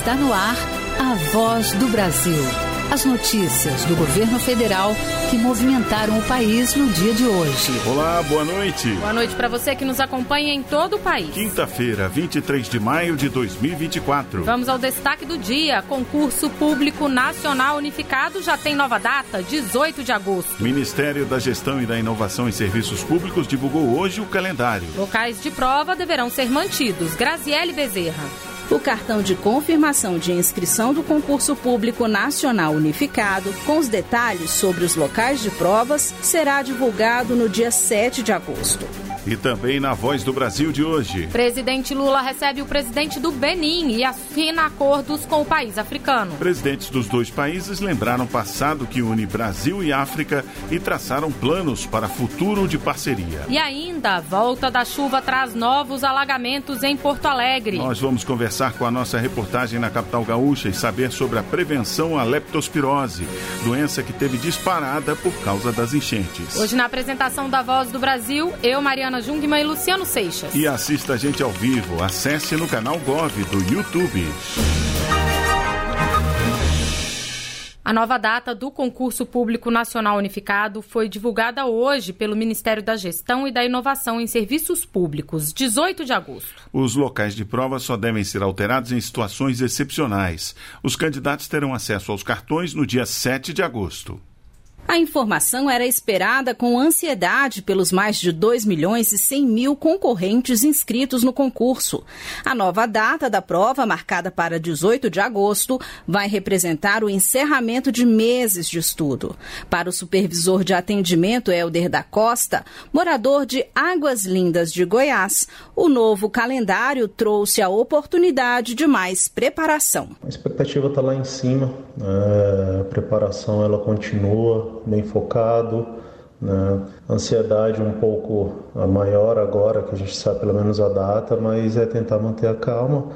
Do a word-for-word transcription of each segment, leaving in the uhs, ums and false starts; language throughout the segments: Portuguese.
Está no ar a Voz do Brasil. As notícias do governo federal que movimentaram o país no dia de hoje. Olá, boa noite. Boa noite para você que nos acompanha em todo o país. Quinta-feira, vinte e três de maio de dois mil e vinte e quatro. Vamos ao destaque do dia. Concurso Público Nacional Unificado já tem nova data, dezoito de agosto. Ministério da Gestão e da Inovação em Serviços Públicos divulgou hoje o calendário. Locais de prova deverão ser mantidos. Graziele Bezerra. O cartão de confirmação de inscrição do Concurso Público Nacional Unificado, com os detalhes sobre os locais de provas, será divulgado no dia sete de agosto. E também na Voz do Brasil de hoje. Presidente Lula recebe o presidente do Benin e assina acordos com o país africano. Presidentes dos dois países lembraram o passado que une Brasil e África e traçaram planos para futuro de parceria. E ainda, a volta da chuva traz novos alagamentos em Porto Alegre. Nós vamos conversar com a nossa reportagem na capital gaúcha e saber sobre a prevenção à leptospirose, doença que teve disparada por causa das enchentes. Hoje, na apresentação da Voz do Brasil, eu, Mariana Jungmann e Luciano Seixas. E assista a gente ao vivo. Acesse no canal Gov do YouTube. A nova data do Concurso Público Nacional Unificado foi divulgada hoje pelo Ministério da Gestão e da Inovação em Serviços Públicos, dezoito de agosto. Os locais de prova só devem ser alterados em situações excepcionais. Os candidatos terão acesso aos cartões no dia sete de agosto. A informação era esperada com ansiedade pelos mais de dois milhões e cem mil concorrentes inscritos no concurso. A nova data da prova, marcada para dezoito de agosto, vai representar o encerramento de meses de estudo. Para o supervisor de atendimento, Helder da Costa, morador de Águas Lindas de Goiás, o novo calendário trouxe a oportunidade de mais preparação. A expectativa está lá em cima, a preparação ela continua bem focado, né? Ansiedade um pouco maior agora, que a gente sabe pelo menos a data, mas é tentar manter a calma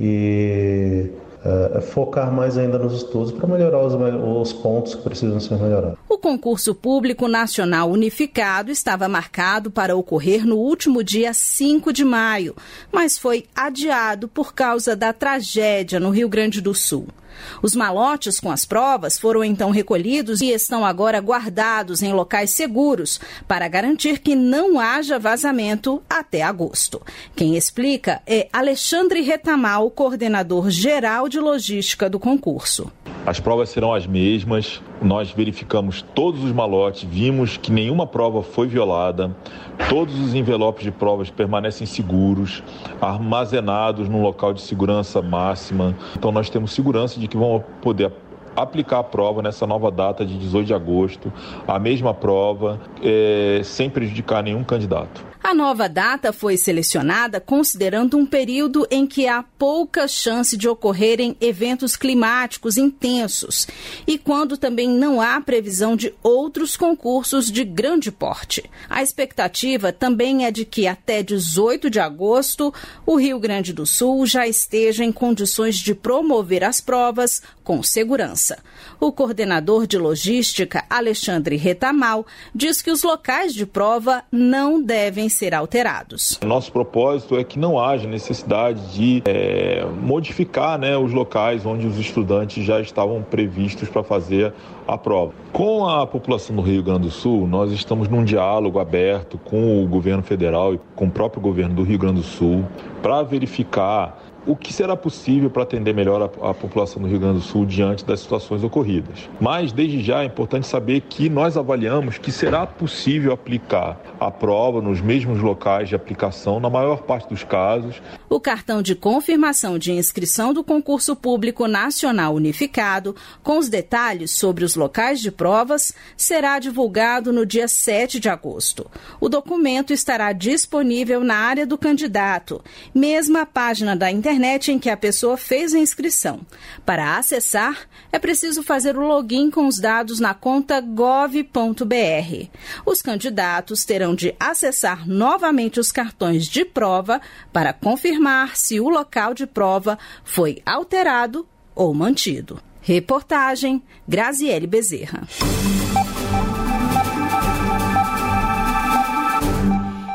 e é, focar mais ainda nos estudos para melhorar os, os pontos que precisam ser melhorados. O Concurso Público Nacional Unificado estava marcado para ocorrer no último dia cinco de maio, mas foi adiado por causa da tragédia no Rio Grande do Sul. Os malotes com as provas foram então recolhidos e estão agora guardados em locais seguros para garantir que não haja vazamento até agosto. Quem explica é Alexandre Retamal, coordenador geral de logística do concurso. As provas serão as mesmas, nós verificamos todos os malotes, vimos que nenhuma prova foi violada, todos os envelopes de provas permanecem seguros, armazenados num local de segurança máxima. Então nós temos segurança de que vão poder aplicar a prova nessa nova data de dezoito de agosto, a mesma prova, é, sem prejudicar nenhum candidato. A nova data foi selecionada considerando um período em que há pouca chance de ocorrerem eventos climáticos intensos e quando também não há previsão de outros concursos de grande porte. A expectativa também é de que até dezoito de agosto o Rio Grande do Sul já esteja em condições de promover as provas com segurança. O coordenador de logística, Alexandre Retamal, diz que os locais de prova não devem ser alterados. Nosso propósito é que não haja necessidade de é, modificar, né, os locais onde os estudantes já estavam previstos para fazer a prova. Com a população do Rio Grande do Sul, nós estamos num diálogo aberto com o governo federal e com o próprio governo do Rio Grande do Sul para verificar o que será possível para atender melhor a, a população do Rio Grande do Sul diante das situações ocorridas. Mas, desde já, é importante saber que nós avaliamos que será possível aplicar a prova nos mesmos locais de aplicação, na maior parte dos casos. O cartão de confirmação de inscrição do Concurso Público Nacional Unificado, com os detalhes sobre os locais de provas, será divulgado no dia sete de agosto. O documento estará disponível na área do candidato, mesma página da internet internet em que a pessoa fez a inscrição. Para acessar, é preciso fazer o login com os dados na conta gov ponto br. Os candidatos terão de acessar novamente os cartões de prova para confirmar se o local de prova foi alterado ou mantido. Reportagem Graziele Bezerra.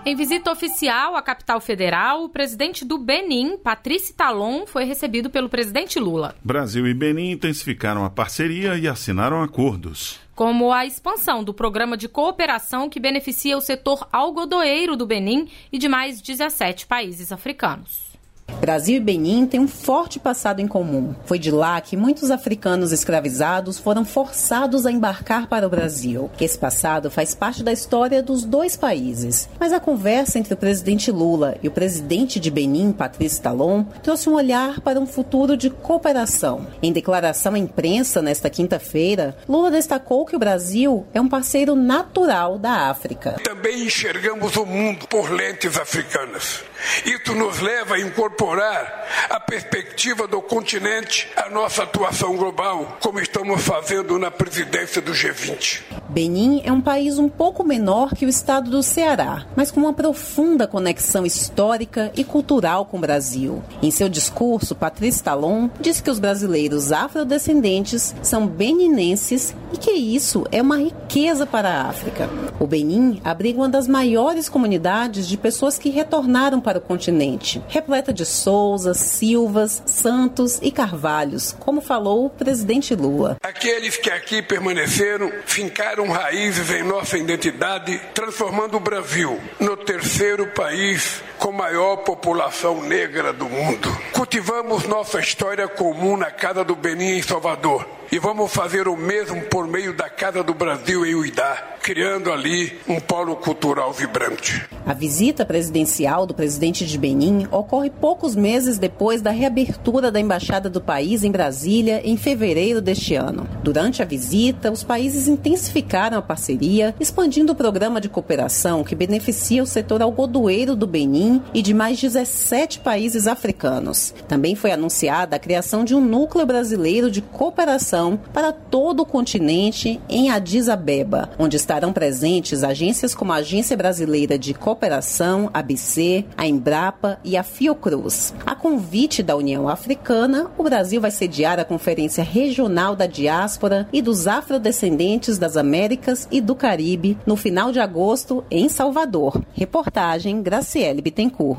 Em visita oficial à capital federal, o presidente do Benin, Patrice Talon, foi recebido pelo presidente Lula. Brasil e Benin intensificaram a parceria e assinaram acordos, como a expansão do programa de cooperação que beneficia o setor algodoeiro do Benin e de mais dezessete países africanos. Brasil e Benin têm um forte passado em comum. Foi de lá que muitos africanos escravizados foram forçados a embarcar para o Brasil. Esse passado faz parte da história dos dois países. Mas a conversa entre o presidente Lula e o presidente de Benin, Patrice Talon, trouxe um olhar para um futuro de cooperação. Em declaração à imprensa nesta quinta-feira, Lula destacou que o Brasil é um parceiro natural da África. Também enxergamos o mundo por lentes africanas. Isso nos leva a incorporar a perspectiva do continente à nossa atuação global, como estamos fazendo na presidência do G vinte. Benin é um país um pouco menor que o estado do Ceará, mas com uma profunda conexão histórica e cultural com o Brasil. Em seu discurso, Patrice Talon disse que os brasileiros afrodescendentes são beninenses e que isso é uma riqueza para a África. O Benin abriga uma das maiores comunidades de pessoas que retornaram para o continente, repleta de Souzas, Silvas, Santos e Carvalhos, como falou o presidente Lula. Aqueles que aqui permaneceram fincaram raízes em nossa identidade, transformando o Brasil no terceiro país com maior população negra do mundo. Cultivamos nossa história comum na Casa do Benin em Salvador e vamos fazer o mesmo por meio da Casa do Brasil em Uidá, criando ali um polo cultural vibrante. A visita presidencial do presidente de Benin ocorre poucos meses depois da reabertura da embaixada do país em Brasília em fevereiro deste ano. Durante a visita, os países intensificaram a parceria, expandindo o programa de cooperação que beneficia o setor algodoeiro do Benin e de mais dezessete países africanos. Também foi anunciada a criação de um núcleo brasileiro de cooperação para todo o continente em Addis Abeba, onde estarão presentes agências como a Agência Brasileira de Cooperação, A B C, a Embrapa e a Fiocruz. A convite da União Africana, o Brasil vai sediar a Conferência Regional da Diáspora e dos Afrodescendentes das Américas e do Caribe no final de agosto em Salvador. Reportagem Graciele Bittencourt.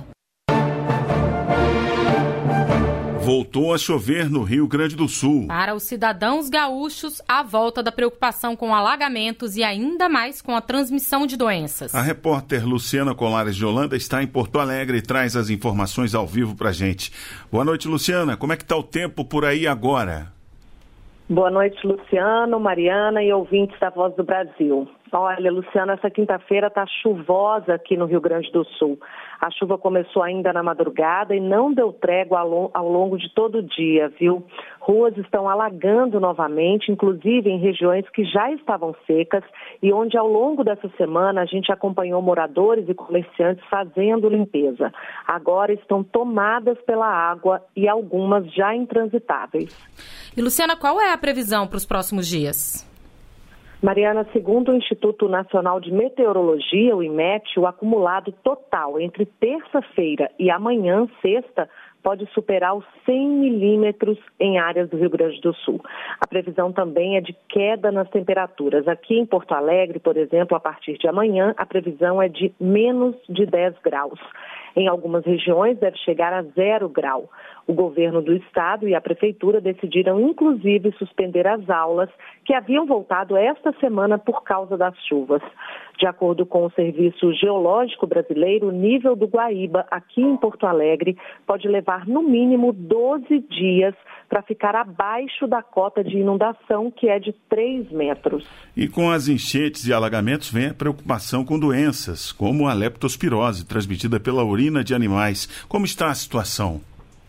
Voltou a chover no Rio Grande do Sul. Para os cidadãos gaúchos, a volta da preocupação com alagamentos e ainda mais com a transmissão de doenças. A repórter Luciana Colares de Holanda está em Porto Alegre e traz as informações ao vivo para a gente. Boa noite, Luciana. Como é que está o tempo por aí agora? Boa noite, Luciano, Mariana e ouvintes da Voz do Brasil. Olha, Luciano, essa quinta-feira está chuvosa aqui no Rio Grande do Sul. A chuva começou ainda na madrugada e não deu trégua ao longo de todo o dia, viu? Ruas estão alagando novamente, inclusive em regiões que já estavam secas e onde ao longo dessa semana a gente acompanhou moradores e comerciantes fazendo limpeza. Agora estão tomadas pela água e algumas já intransitáveis. E, Luciana, qual é a previsão para os próximos dias? Mariana, segundo o Instituto Nacional de Meteorologia, o IMET, o acumulado total entre terça-feira e amanhã, sexta, pode superar os cem milímetros em áreas do Rio Grande do Sul. A previsão também é de queda nas temperaturas. Aqui em Porto Alegre, por exemplo, a partir de amanhã, a previsão é de menos de dez graus. Em algumas regiões deve chegar a zero grau. O governo do estado e a prefeitura decidiram, inclusive, suspender as aulas que haviam voltado esta semana por causa das chuvas. De acordo com o Serviço Geológico Brasileiro, o nível do Guaíba, aqui em Porto Alegre, pode levar no mínimo doze dias para ficar abaixo da cota de inundação, que é de três metros. E com as enchentes e alagamentos vem a preocupação com doenças, como a leptospirose, transmitida pela urina de animais. Como está a situação?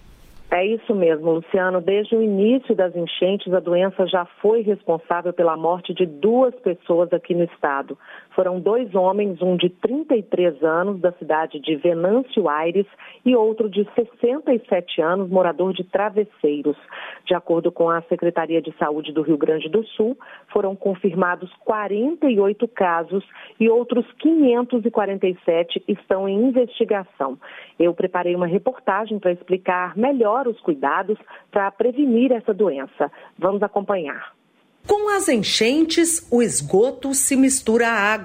É isso mesmo, Luciano. Desde o início das enchentes, a doença já foi responsável pela morte de duas pessoas aqui no estado. Foram dois homens, um de trinta e três anos, da cidade de Venâncio Aires, e outro de sessenta e sete anos, morador de Travesseiros. De acordo com a Secretaria de Saúde do Rio Grande do Sul, foram confirmados quarenta e oito casos e outros quinhentos e quarenta e sete estão em investigação. Eu preparei uma reportagem para explicar melhor os cuidados para prevenir essa doença. Vamos acompanhar. Com as enchentes, o esgoto se mistura à água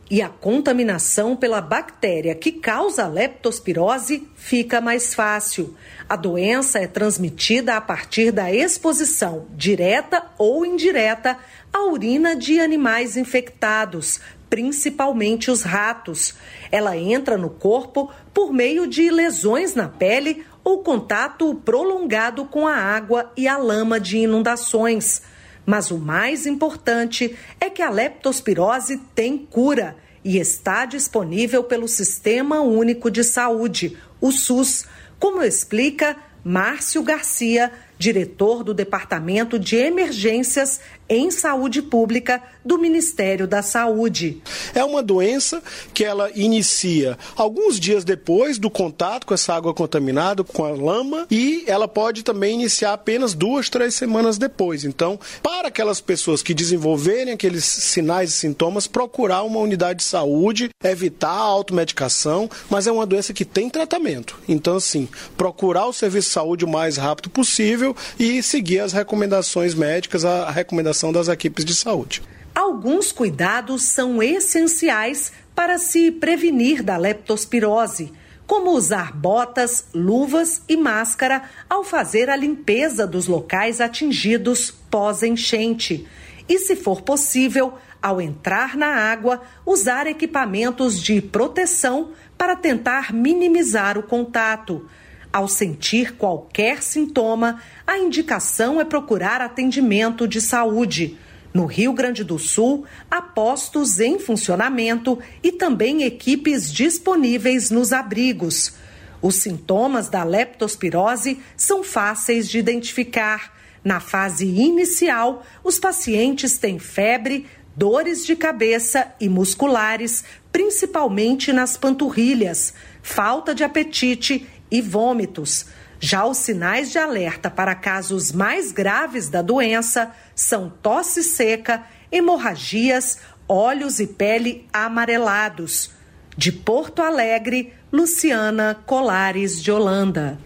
e a contaminação pela bactéria que causa a leptospirose fica mais fácil. A doença é transmitida a partir da exposição, direta ou indireta, à urina de animais infectados, principalmente os ratos. Ela entra no corpo por meio de lesões na pele ou contato prolongado com a água e a lama de inundações. Mas o mais importante é que a leptospirose tem cura e está disponível pelo Sistema Único de Saúde, o SUS, como explica Márcio Garcia, diretor do Departamento de Emergências em Saúde Pública do Ministério da Saúde. É uma doença que ela inicia alguns dias depois do contato com essa água contaminada, com a lama, e ela pode também iniciar apenas duas, três semanas depois. Então, para aquelas pessoas que desenvolverem aqueles sinais e sintomas, procurar uma unidade de saúde, evitar a automedicação, mas é uma doença que tem tratamento. Então, assim, procurar o serviço de saúde o mais rápido possível e seguir as recomendações médicas, a recomendação das equipes de saúde. Alguns cuidados são essenciais para se prevenir da leptospirose, como usar botas, luvas e máscara ao fazer a limpeza dos locais atingidos pós-enchente. E, se for possível, ao entrar na água, usar equipamentos de proteção para tentar minimizar o contato. Ao sentir qualquer sintoma, a indicação é procurar atendimento de saúde. No Rio Grande do Sul, há postos em funcionamento e também equipes disponíveis nos abrigos. Os sintomas da leptospirose são fáceis de identificar. Na fase inicial, os pacientes têm febre, dores de cabeça e musculares, principalmente nas panturrilhas, falta de apetite e vômitos. Já os sinais de alerta para casos mais graves da doença são tosse seca, hemorragias, olhos e pele amarelados. De Porto Alegre, Luciana Colares de Holanda.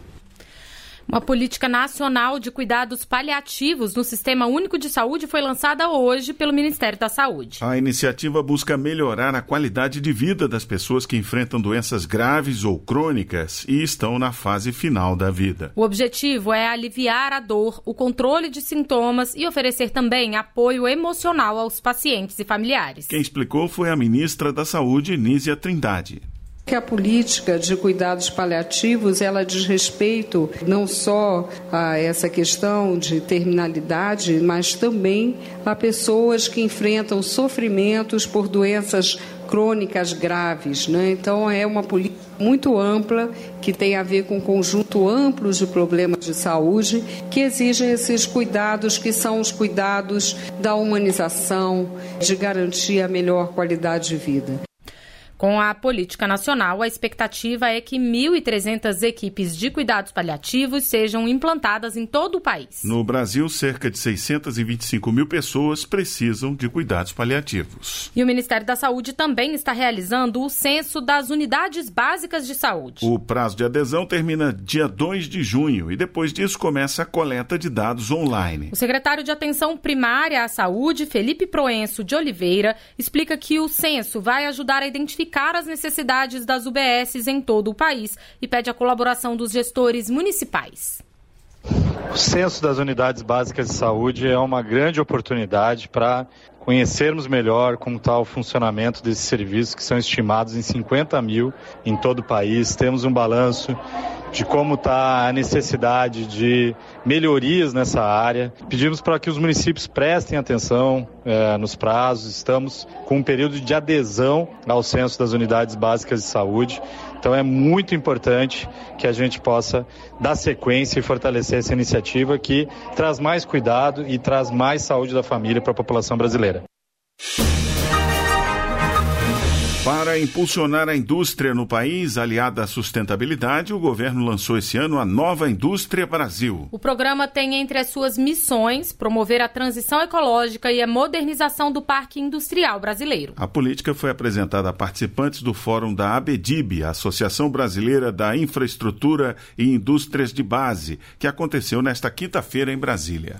Uma política nacional de cuidados paliativos no Sistema Único de Saúde foi lançada hoje pelo Ministério da Saúde. A iniciativa busca melhorar a qualidade de vida das pessoas que enfrentam doenças graves ou crônicas e estão na fase final da vida. O objetivo é aliviar a dor, o controle de sintomas e oferecer também apoio emocional aos pacientes e familiares. Quem explicou foi a ministra da Saúde, Nízia Trindade. Que a política de cuidados paliativos, ela diz respeito não só a essa questão de terminalidade, mas também a pessoas que enfrentam sofrimentos por doenças crônicas graves, né? Então é uma política muito ampla que tem a ver com um conjunto amplo de problemas de saúde que exigem esses cuidados que são os cuidados da humanização, de garantir a melhor qualidade de vida. Com a política nacional, a expectativa é que mil e trezentas equipes de cuidados paliativos sejam implantadas em todo o país. No Brasil, cerca de seiscentas e vinte e cinco mil pessoas precisam de cuidados paliativos. E o Ministério da Saúde também está realizando o censo das unidades básicas de saúde. O prazo de adesão termina dia dois de junho e depois disso começa a coleta de dados online. O secretário de Atenção Primária à Saúde, Felipe Proenço de Oliveira, explica que o censo vai ajudar a identificar as necessidades das U B Ss em todo o país e pede a colaboração dos gestores municipais. O censo das unidades básicas de saúde é uma grande oportunidade para conhecermos melhor como está o funcionamento desses serviços, que são estimados em cinquenta mil em todo o país. Temos um balanço de como está a necessidade de melhorias nessa área. Pedimos para que os municípios prestem atenção é, nos prazos. Estamos com um período de adesão ao censo das unidades básicas de saúde. Então é muito importante que a gente possa dar sequência e fortalecer essa iniciativa que traz mais cuidado e traz mais saúde da família para a população brasileira. Para impulsionar a indústria no país, aliada à sustentabilidade, o governo lançou esse ano a Nova Indústria Brasil. O programa tem entre as suas missões promover a transição ecológica e a modernização do parque industrial brasileiro. A política foi apresentada a participantes do fórum da ABDIB, a Associação Brasileira da Infraestrutura e Indústrias de Base, que aconteceu nesta quinta-feira em Brasília.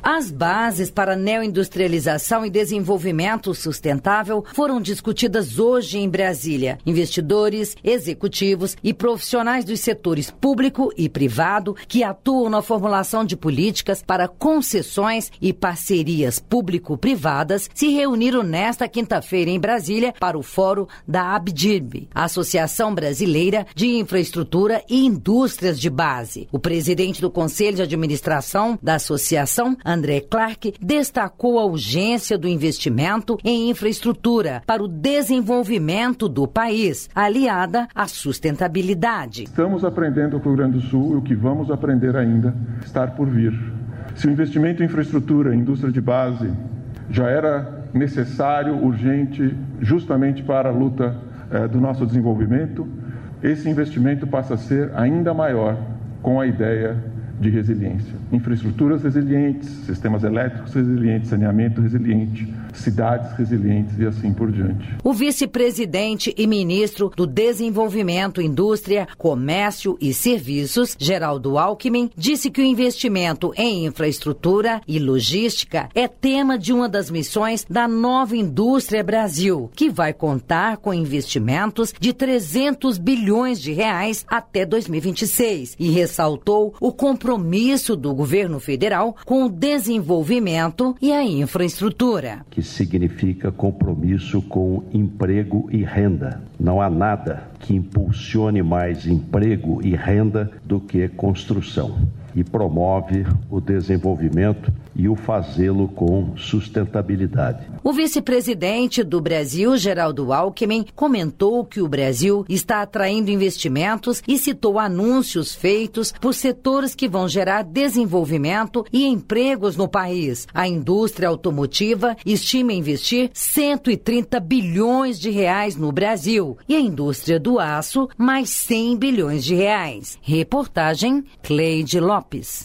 As bases para neoindustrialização e desenvolvimento sustentável foram discutidas hoje em Brasília. Investidores, executivos e profissionais dos setores público e privado que atuam na formulação de políticas para concessões e parcerias público-privadas se reuniram nesta quinta-feira em Brasília para o fórum da ABDIB, Associação Brasileira de Infraestrutura e Indústrias de Base. O presidente do Conselho de Administração da associação, André Clark, destacou a urgência do investimento em infraestrutura para o desenvolvimento do país, aliada à sustentabilidade. Estamos aprendendo com o Rio Grande do Sul e o que vamos aprender ainda está por vir. Se o investimento em infraestrutura e indústria de base já era necessário, urgente, justamente para a luta eh, do nosso desenvolvimento, esse investimento passa a ser ainda maior com a ideia de resiliência. Infraestruturas resilientes, sistemas elétricos resilientes, saneamento resiliente, cidades resilientes e assim por diante. O vice-presidente e ministro do Desenvolvimento, Indústria, Comércio e Serviços, Geraldo Alckmin, disse que o investimento em infraestrutura e logística é tema de uma das missões da Nova Indústria Brasil, que vai contar com investimentos de trezentos bilhões de reais até dois mil e vinte e seis e ressaltou o compromisso compromisso do governo federal com o desenvolvimento e a infraestrutura. Que significa compromisso com emprego e renda. Não há nada que impulsione mais emprego e renda do que construção. E promove o desenvolvimento e o fazê-lo com sustentabilidade. O vice-presidente do Brasil, Geraldo Alckmin, comentou que o Brasil está atraindo investimentos e citou anúncios feitos por setores que vão gerar desenvolvimento e empregos no país. A indústria automotiva estima investir cento e trinta bilhões de reais no Brasil e a indústria do aço mais cem bilhões de reais. Reportagem Cleide Lopes.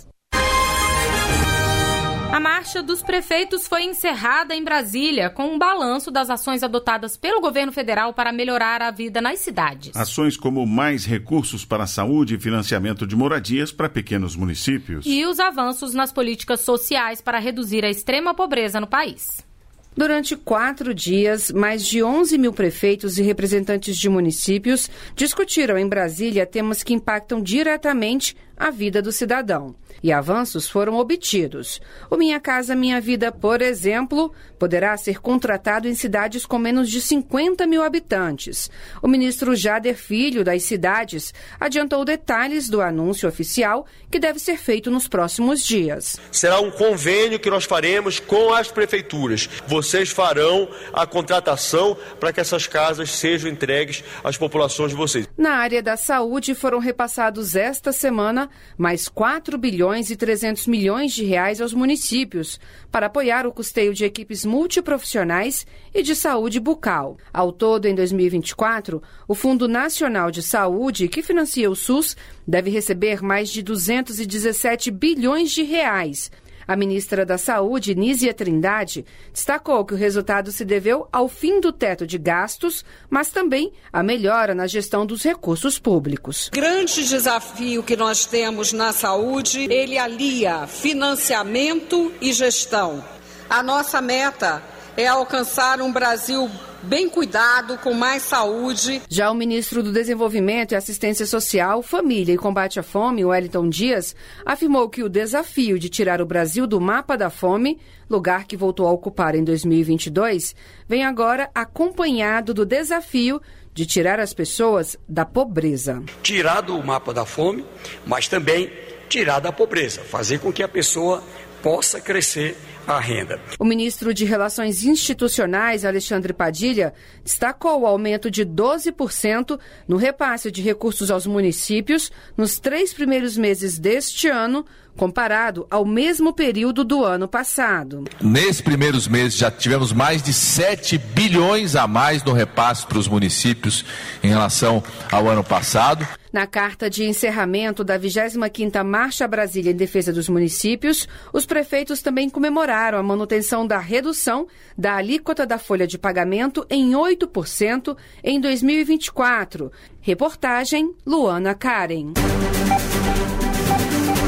A Marcha dos Prefeitos foi encerrada em Brasília com um balanço das ações adotadas pelo governo federal para melhorar a vida nas cidades. Ações como mais recursos para a saúde e financiamento de moradias para pequenos municípios. E os avanços nas políticas sociais para reduzir a extrema pobreza no país. Durante quatro dias, mais de onze mil prefeitos e representantes de municípios discutiram em Brasília temas que impactam diretamente a vida do cidadão. E avanços foram obtidos. O Minha Casa Minha Vida, por exemplo, poderá ser contratado em cidades com menos de cinquenta mil habitantes. O ministro Jader Filho, das cidades, adiantou detalhes do anúncio oficial que deve ser feito nos próximos dias. Será um convênio que nós faremos com as prefeituras. Vocês farão a contratação para que essas casas sejam entregues às populações de vocês. Na área da saúde, foram repassados esta semana mais quatro bilhões e trezentos milhões de reais aos municípios para apoiar o custeio de equipes multiprofissionais e de saúde bucal. Ao todo, em dois mil e vinte e quatro, o Fundo Nacional de Saúde, que financia o SUS, deve receber mais de duzentos e dezessete bilhões de reais. A ministra da Saúde, Nízia Trindade, destacou que o resultado se deveu ao fim do teto de gastos, mas também à melhora na gestão dos recursos públicos. Grande desafio que nós temos na saúde, ele alia financiamento e gestão. A nossa meta é alcançar um Brasil bem cuidado, com mais saúde. Já o ministro do Desenvolvimento e Assistência Social, Família e Combate à Fome, Wellington Dias, afirmou que o desafio de tirar o Brasil do mapa da fome, lugar que voltou a ocupar em dois mil e vinte e dois, vem agora acompanhado do desafio de tirar as pessoas da pobreza. Tirar do mapa da fome, mas também tirar da pobreza, fazer com que a pessoa possa crescer a renda. O ministro de Relações Institucionais, Alexandre Padilha, destacou o aumento de doze por cento no repasse de recursos aos municípios nos três primeiros meses deste ano, comparado ao mesmo período do ano passado. Nesses primeiros meses já tivemos mais de sete bilhões a mais no repasse para os municípios em relação ao ano passado. Na carta de encerramento da vigésima quinta Marcha Brasília em Defesa dos Municípios, os prefeitos também comemoraram a manutenção da redução da alíquota da folha de pagamento em oito por cento em dois mil e vinte e quatro. Reportagem Luana Karen.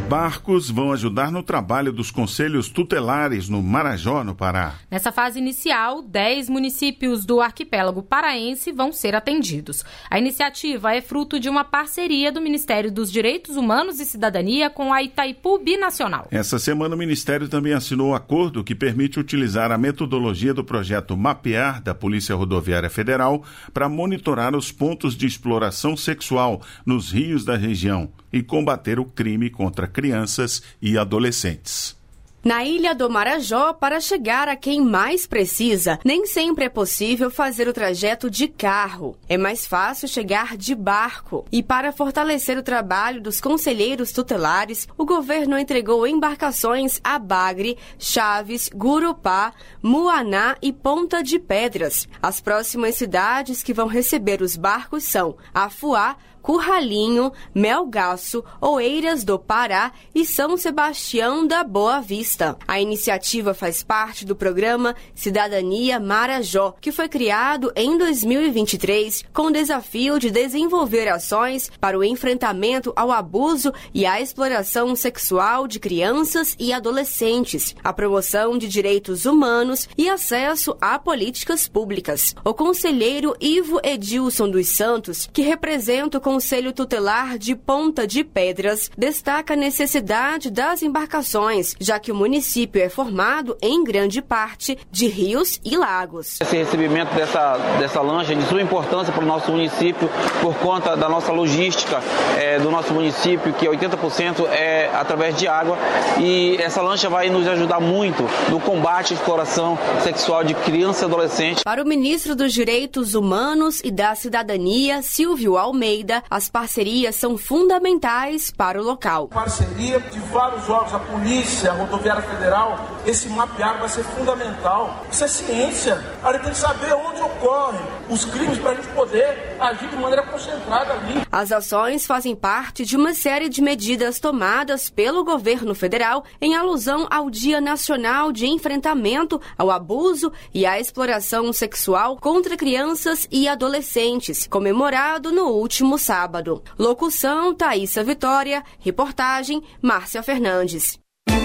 Barcos vão ajudar no trabalho dos conselhos tutelares no Marajó, no Pará. Nessa fase inicial, dez municípios do arquipélago paraense vão ser atendidos. A iniciativa é fruto de uma parceria do Ministério dos Direitos Humanos e Cidadania com a Itaipu Binacional. Essa semana o Ministério também assinou um acordo que permite utilizar a metodologia do projeto Mapear da Polícia Rodoviária Federal para monitorar os pontos de exploração sexual nos rios da região e combater o crime contra crianças e adolescentes. Na Ilha do Marajó, para chegar a quem mais precisa, nem sempre é possível fazer o trajeto de carro. É mais fácil chegar de barco. E para fortalecer o trabalho dos conselheiros tutelares, o governo entregou embarcações a Bagre, Chaves, Gurupá, Muaná e Ponta de Pedras. As próximas cidades que vão receber os barcos são Afuá, Curralinho, Melgaço, Oeiras do Pará e São Sebastião da Boa Vista. A iniciativa faz parte do programa Cidadania Marajó, que foi criado em dois mil e vinte e três com o desafio de desenvolver ações para o enfrentamento ao abuso e à exploração sexual de crianças e adolescentes, a promoção de direitos humanos e acesso a políticas públicas. O conselheiro Ivo Edilson dos Santos, que representa o Conselho Tutelar de Ponta de Pedras, destaca a necessidade das embarcações, já que o município é formado, em grande parte, de rios e lagos. Esse recebimento dessa, dessa lancha é de suma importância para o nosso município, por conta da nossa logística é, do nosso município, que oitenta por cento é através de água, e essa lancha vai nos ajudar muito no combate à exploração sexual de crianças e adolescentes. Para o ministro dos Direitos Humanos e da Cidadania, Silvio Almeida, as parcerias são fundamentais para o local. Parceria de vários órgãos, a polícia, a rodoviária federal, esse mapear vai ser fundamental. Isso é ciência. A gente tem que saber onde ocorrem os crimes para a gente poder agir de maneira concentrada ali. As ações fazem parte de uma série de medidas tomadas pelo governo federal em alusão ao Dia Nacional de Enfrentamento ao Abuso e à Exploração Sexual contra Crianças e Adolescentes, comemorado no último sábado. Sábado. Locução, Thaísa Vitória. Reportagem, Márcia Fernandes.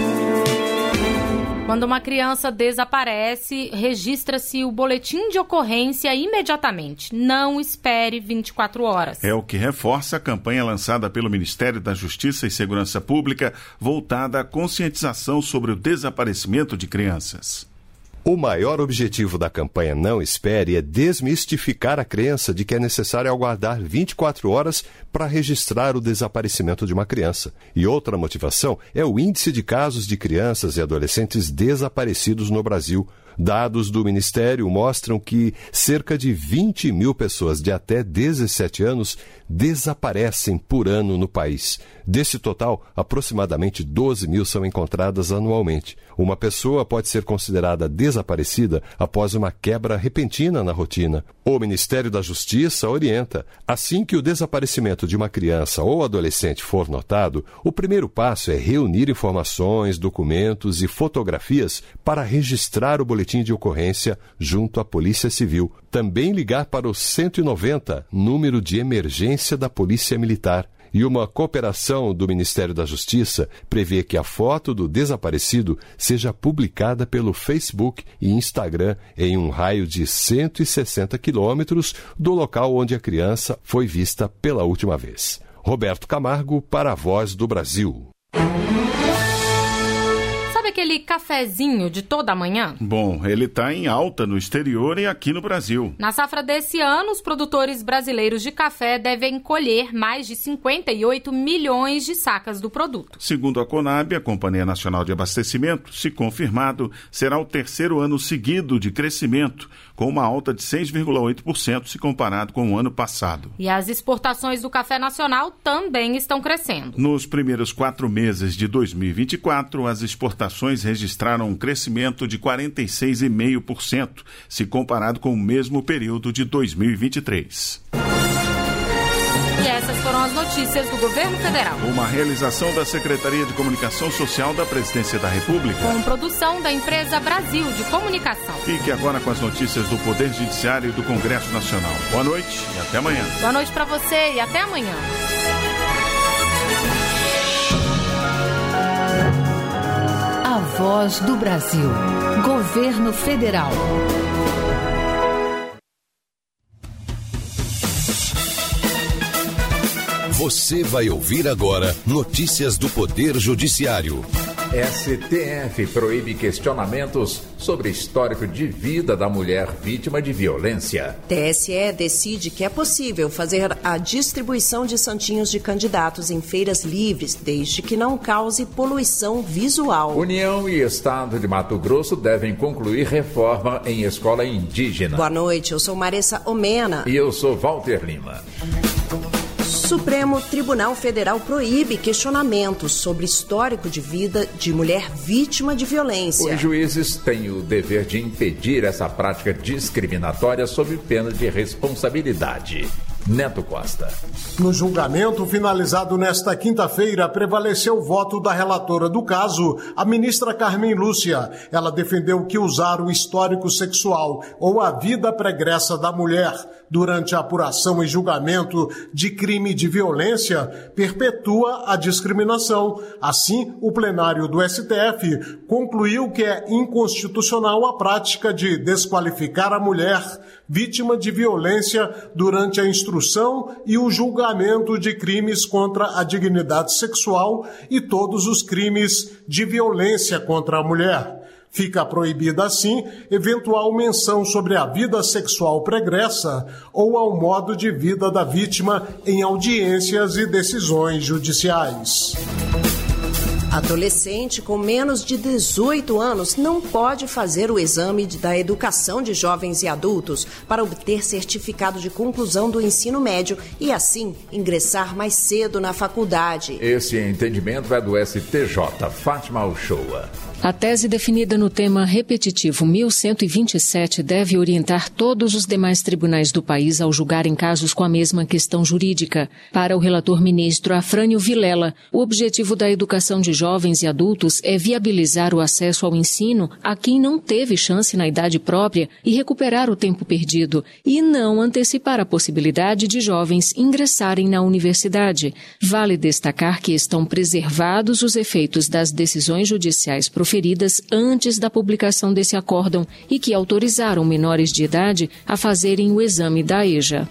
Quando uma criança desaparece, registra-se o boletim de ocorrência imediatamente. Não espere vinte e quatro horas. É o que reforça a campanha lançada pelo Ministério da Justiça e Segurança Pública, voltada à conscientização sobre o desaparecimento de crianças. O maior objetivo da campanha Não Espere é desmistificar a crença de que é necessário aguardar vinte e quatro horas para registrar o desaparecimento de uma criança. E outra motivação é o índice de casos de crianças e adolescentes desaparecidos no Brasil. Dados do Ministério mostram que cerca de vinte mil pessoas de até dezessete anos desaparecem por ano no país. Desse total, aproximadamente doze mil são encontradas anualmente. Uma pessoa pode ser considerada desaparecida após uma quebra repentina na rotina. O Ministério da Justiça orienta: assim que o desaparecimento de uma criança ou adolescente for notado, o primeiro passo é reunir informações, documentos e fotografias para registrar o boletim de ocorrência junto à Polícia Civil. Também ligar para o cento e noventa, número de emergência da Polícia Militar. E uma cooperação do Ministério da Justiça prevê que a foto do desaparecido seja publicada pelo Facebook e Instagram em um raio de cento e sessenta quilômetros do local onde a criança foi vista pela última vez. Roberto Camargo, para a Voz do Brasil. Aquele cafezinho de toda manhã? Bom, ele está em alta no exterior e aqui no Brasil. Na safra desse ano, os produtores brasileiros de café devem colher mais de cinquenta e oito milhões de sacas do produto. Segundo a Conab, a Companhia Nacional de Abastecimento, se confirmado, será o terceiro ano seguido de crescimento, com uma alta de seis vírgula oito por cento se comparado com o ano passado. E as exportações do café nacional também estão crescendo. Nos primeiros quatro meses de dois mil e vinte e quatro, as exportações registraram um crescimento de quarenta e seis vírgula cinco por cento, se comparado com o mesmo período de dois mil e vinte e três. E essas foram as notícias do Governo Federal. Uma realização da Secretaria de Comunicação Social da Presidência da República. Com produção da empresa Brasil de Comunicação. Fique agora com as notícias do Poder Judiciário e do Congresso Nacional. Boa noite e até amanhã. Boa noite para você e até amanhã. voz do Brasil. Governo Federal. Você vai ouvir agora notícias do Poder Judiciário. S T F proíbe questionamentos sobre histórico de vida da mulher vítima de violência. T S E decide que é possível fazer a distribuição de santinhos de candidatos em feiras livres, desde que não cause poluição visual. União e Estado de Mato Grosso devem concluir reforma em escola indígena. Boa noite, eu sou Marissa Omena. E eu sou Walter Lima. Supremo Tribunal Federal proíbe questionamentos sobre histórico de vida de mulher vítima de violência. Os juízes têm o dever de impedir essa prática discriminatória sob pena de responsabilidade. Neto Costa. No julgamento finalizado nesta quinta-feira, prevaleceu o voto da relatora do caso, a ministra Carmen Lúcia. Ela defendeu que usar o histórico sexual ou a vida pregressa da mulher durante a apuração e julgamento de crime de violência perpetua a discriminação. Assim, o plenário do S T F concluiu que é inconstitucional a prática de desqualificar a mulher vítima de violência durante a instrução e o julgamento de crimes contra a dignidade sexual e todos os crimes de violência contra a mulher. Fica proibida, assim, eventual menção sobre a vida sexual pregressa ou ao modo de vida da vítima em audiências e decisões judiciais. Adolescente com menos de dezoito anos não pode fazer o exame da educação de jovens e adultos para obter certificado de conclusão do ensino médio e, assim, ingressar mais cedo na faculdade. Esse entendimento é do S T J. Fátima Uchoa. A tese definida no tema repetitivo mil cento e vinte e sete deve orientar todos os demais tribunais do país ao julgarem casos com a mesma questão jurídica. Para o relator ministro Afrânio Vilela, o objetivo da educação de jovens e adultos é viabilizar o acesso ao ensino a quem não teve chance na idade própria e recuperar o tempo perdido, e não antecipar a possibilidade de jovens ingressarem na universidade. Vale destacar que estão preservados os efeitos das decisões judiciais proferidas antes da publicação desse acórdão e que autorizaram menores de idade a fazerem o exame da E J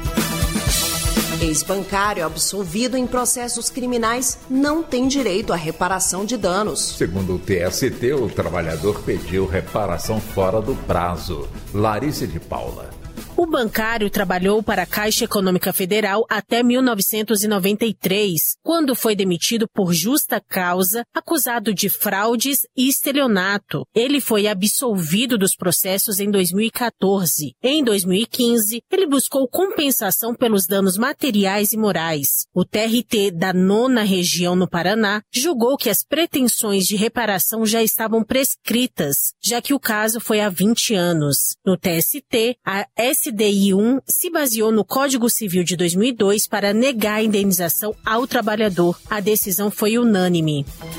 A. Ex-bancário absolvido em processos criminais não tem direito à reparação de danos. Segundo o T S T, o trabalhador pediu reparação fora do prazo. Larissa de Paula. O bancário trabalhou para a Caixa Econômica Federal até mil novecentos e noventa e três, quando foi demitido por justa causa, acusado de fraudes e estelionato. Ele foi absolvido dos processos em dois mil e quatorze. Em dois mil e quinze, ele buscou compensação pelos danos materiais e morais. O T R T da nona região no Paraná julgou que as pretensões de reparação já estavam prescritas, já que o caso foi há vinte anos. No T S T, a S D I um se baseou no Código Civil de dois mil e dois para negar a indenização ao trabalhador. A decisão foi unânime.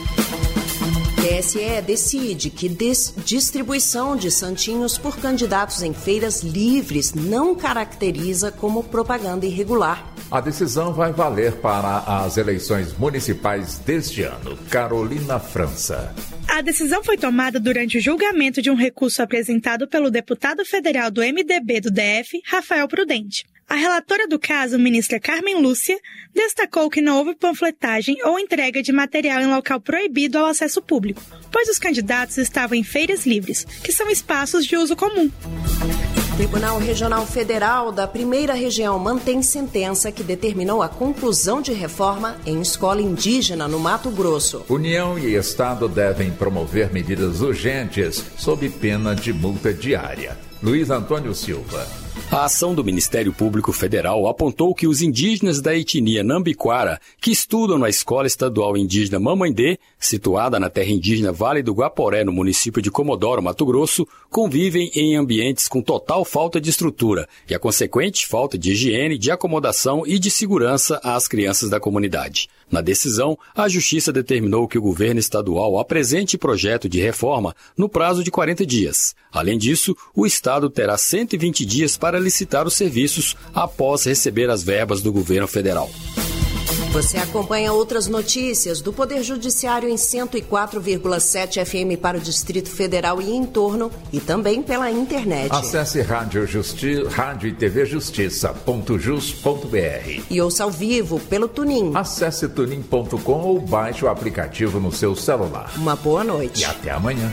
T S E decide que des- distribuição de santinhos por candidatos em feiras livres não caracteriza como propaganda irregular. A decisão vai valer para as eleições municipais deste ano. Carolina França. A decisão foi tomada durante o julgamento de um recurso apresentado pelo deputado federal do M D B do D F, Rafael Prudente. A relatora do caso, ministra Carmen Lúcia, destacou que não houve panfletagem ou entrega de material em local proibido ao acesso público, pois os candidatos estavam em feiras livres, que são espaços de uso comum. O Tribunal Regional Federal da Primeira Região mantém sentença que determinou a conclusão de reforma em escola indígena no Mato Grosso. União e Estado devem promover medidas urgentes sob pena de multa diária. Luiz Antônio Silva. A ação do Ministério Público Federal apontou que os indígenas da etnia Nambiquara, que estudam na Escola Estadual Indígena Mamãendê, situada na terra indígena Vale do Guaporé, no município de Comodoro, Mato Grosso, convivem em ambientes com total falta de estrutura e a consequente falta de higiene, de acomodação e de segurança às crianças da comunidade. Na decisão, a Justiça determinou que o governo estadual apresente projeto de reforma no prazo de quarenta dias. Além disso, o Estado terá cento e vinte dias para licitar os serviços após receber as verbas do governo federal. Você acompanha outras notícias do Poder Judiciário em cento e quatro vírgula sete F M para o Distrito Federal e entorno e também pela internet. Acesse rádio, Justi... rádio e tv justiça ponto jus ponto br e ouça ao vivo pelo Tunin. Acesse tunin ponto com ou baixe o aplicativo no seu celular. Uma boa noite. E até amanhã.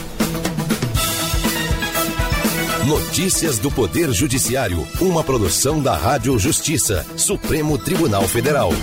Notícias do Poder Judiciário, uma produção da Rádio Justiça, Supremo Tribunal Federal.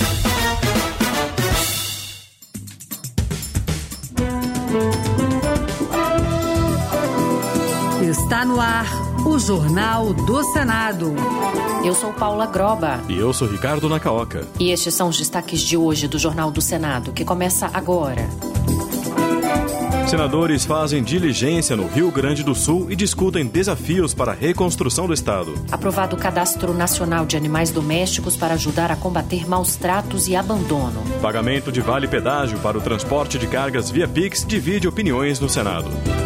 Está no ar o Jornal do Senado. Eu sou Paula Groba. E eu sou Ricardo Nacaoca. E estes são os destaques de hoje do Jornal do Senado, que começa agora. Senadores fazem diligência no Rio Grande do Sul e discutem desafios para a reconstrução do Estado. Aprovado o Cadastro Nacional de Animais Domésticos para ajudar a combater maus tratos e abandono. Pagamento de vale-pedágio para o transporte de cargas via Pix divide opiniões no Senado.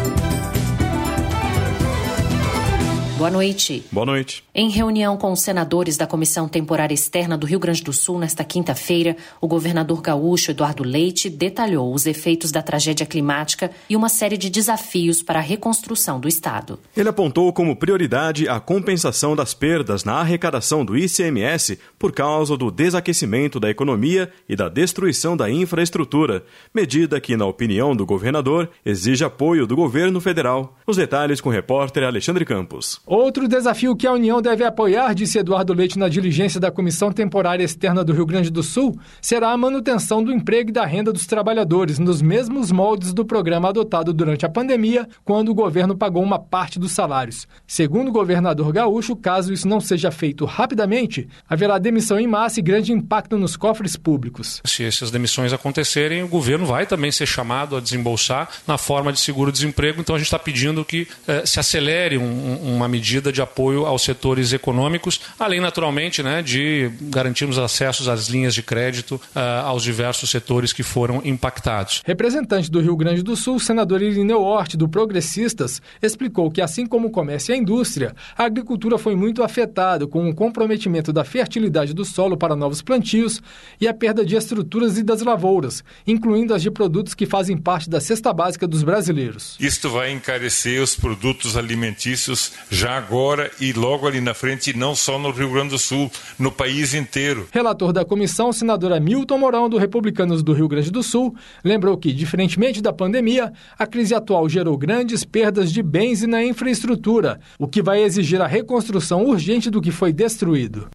Boa noite. Boa noite. Em reunião com os senadores da Comissão Temporária Externa do Rio Grande do Sul nesta quinta-feira, o governador gaúcho Eduardo Leite detalhou os efeitos da tragédia climática e uma série de desafios para a reconstrução do Estado. Ele apontou como prioridade a compensação das perdas na arrecadação do I C M S por causa do desaquecimento da economia e da destruição da infraestrutura, medida que, na opinião do governador, exige apoio do governo federal. Os detalhes com o repórter Alexandre Campos. Outro desafio que a União deve apoiar, disse Eduardo Leite na diligência da Comissão Temporária Externa do Rio Grande do Sul, será a manutenção do emprego e da renda dos trabalhadores nos mesmos moldes do programa adotado durante a pandemia, quando o governo pagou uma parte dos salários. Segundo o governador gaúcho, caso isso não seja feito rapidamente, haverá demissão em massa e grande impacto nos cofres públicos. Se essas demissões acontecerem, o governo vai também ser chamado a desembolsar na forma de seguro-desemprego, então a gente está pedindo que eh, se acelere um, uma medida de apoio aos setores econômicos, além, naturalmente, né, de garantirmos acessos às linhas de crédito uh, aos diversos setores que foram impactados. Representante do Rio Grande do Sul, o senador Irineu Hort, do Progressistas, explicou que, assim como o comércio e a indústria, a agricultura foi muito afetada com o comprometimento da fertilidade do solo para novos plantios e a perda de estruturas e das lavouras, incluindo as de produtos que fazem parte da cesta básica dos brasileiros. Isto vai encarecer os produtos alimentícios já agora e logo ali na frente, não só no Rio Grande do Sul, no país inteiro. Relator da comissão, o senador Hamilton Mourão, do Republicanos do Rio Grande do Sul, lembrou que, diferentemente da pandemia, a crise atual gerou grandes perdas de bens e na infraestrutura, o que vai exigir a reconstrução urgente do que foi destruído.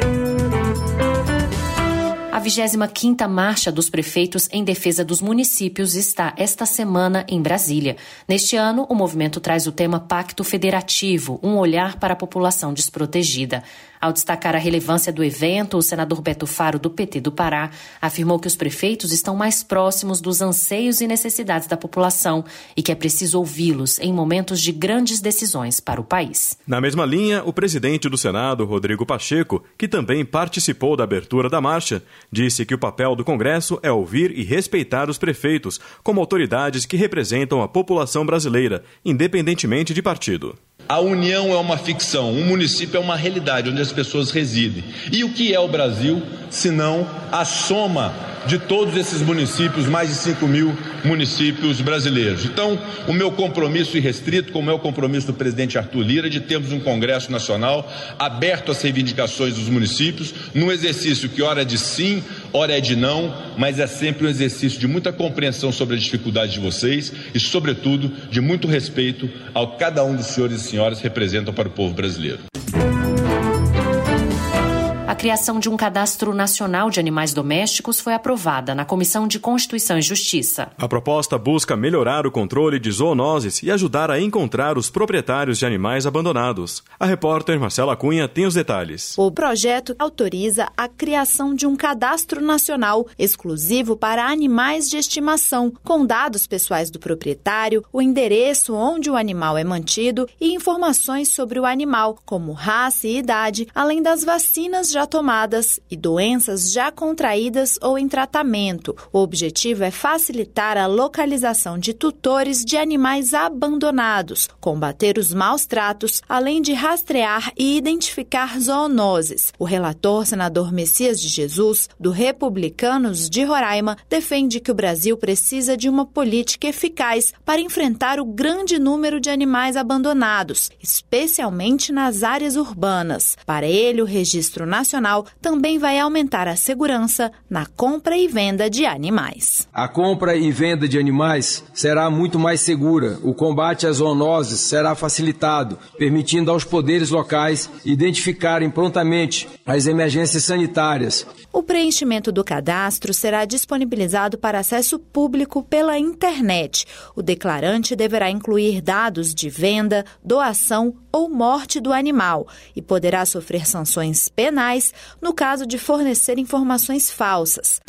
A vigésima quinta Marcha dos Prefeitos em Defesa dos Municípios está esta semana em Brasília. Neste ano, o movimento traz o tema Pacto Federativo, um olhar para a população desprotegida. Ao destacar a relevância do evento, o senador Beto Faro, do P T do Pará, afirmou que os prefeitos estão mais próximos dos anseios e necessidades da população e que é preciso ouvi-los em momentos de grandes decisões para o país. Na mesma linha, o presidente do Senado, Rodrigo Pacheco, que também participou da abertura da marcha, disse que o papel do Congresso é ouvir e respeitar os prefeitos como autoridades que representam a população brasileira, independentemente de partido. A União é uma ficção, um município é uma realidade onde as pessoas residem. E o que é o Brasil, senão a soma de todos esses municípios, mais de cinco mil municípios brasileiros? Então, o meu compromisso irrestrito, como é o compromisso do presidente Arthur Lira, de termos um Congresso Nacional aberto às reivindicações dos municípios, num exercício que ora é de sim, ora é de não, mas é sempre um exercício de muita compreensão sobre a dificuldade de vocês e, sobretudo, de muito respeito ao que cada um dos senhores e senhoras representam para o povo brasileiro. A criação de um cadastro nacional de animais domésticos foi aprovada na Comissão de Constituição e Justiça. A proposta busca melhorar o controle de zoonoses e ajudar a encontrar os proprietários de animais abandonados. A repórter Marcela Cunha tem os detalhes. O projeto autoriza a criação de um cadastro nacional exclusivo para animais de estimação, com dados pessoais do proprietário, o endereço onde o animal é mantido e informações sobre o animal, como raça e idade, além das vacinas já já tomadas e doenças já contraídas ou em tratamento. O objetivo é facilitar a localização de tutores de animais abandonados, combater os maus tratos, além de rastrear e identificar zoonoses. O relator, senador Messias de Jesus, do Republicanos de Roraima, defende que o Brasil precisa de uma política eficaz para enfrentar o grande número de animais abandonados, especialmente nas áreas urbanas. Para ele, o Registro Nacional também vai aumentar a segurança na compra e venda de animais. A compra e venda de animais será muito mais segura. O combate às zoonoses será facilitado, permitindo aos poderes locais identificarem prontamente as emergências sanitárias. O preenchimento do cadastro será disponibilizado para acesso público pela internet. O declarante deverá incluir dados de venda, doação ou morte do animal e poderá sofrer sanções penais no caso de fornecer informações falsas.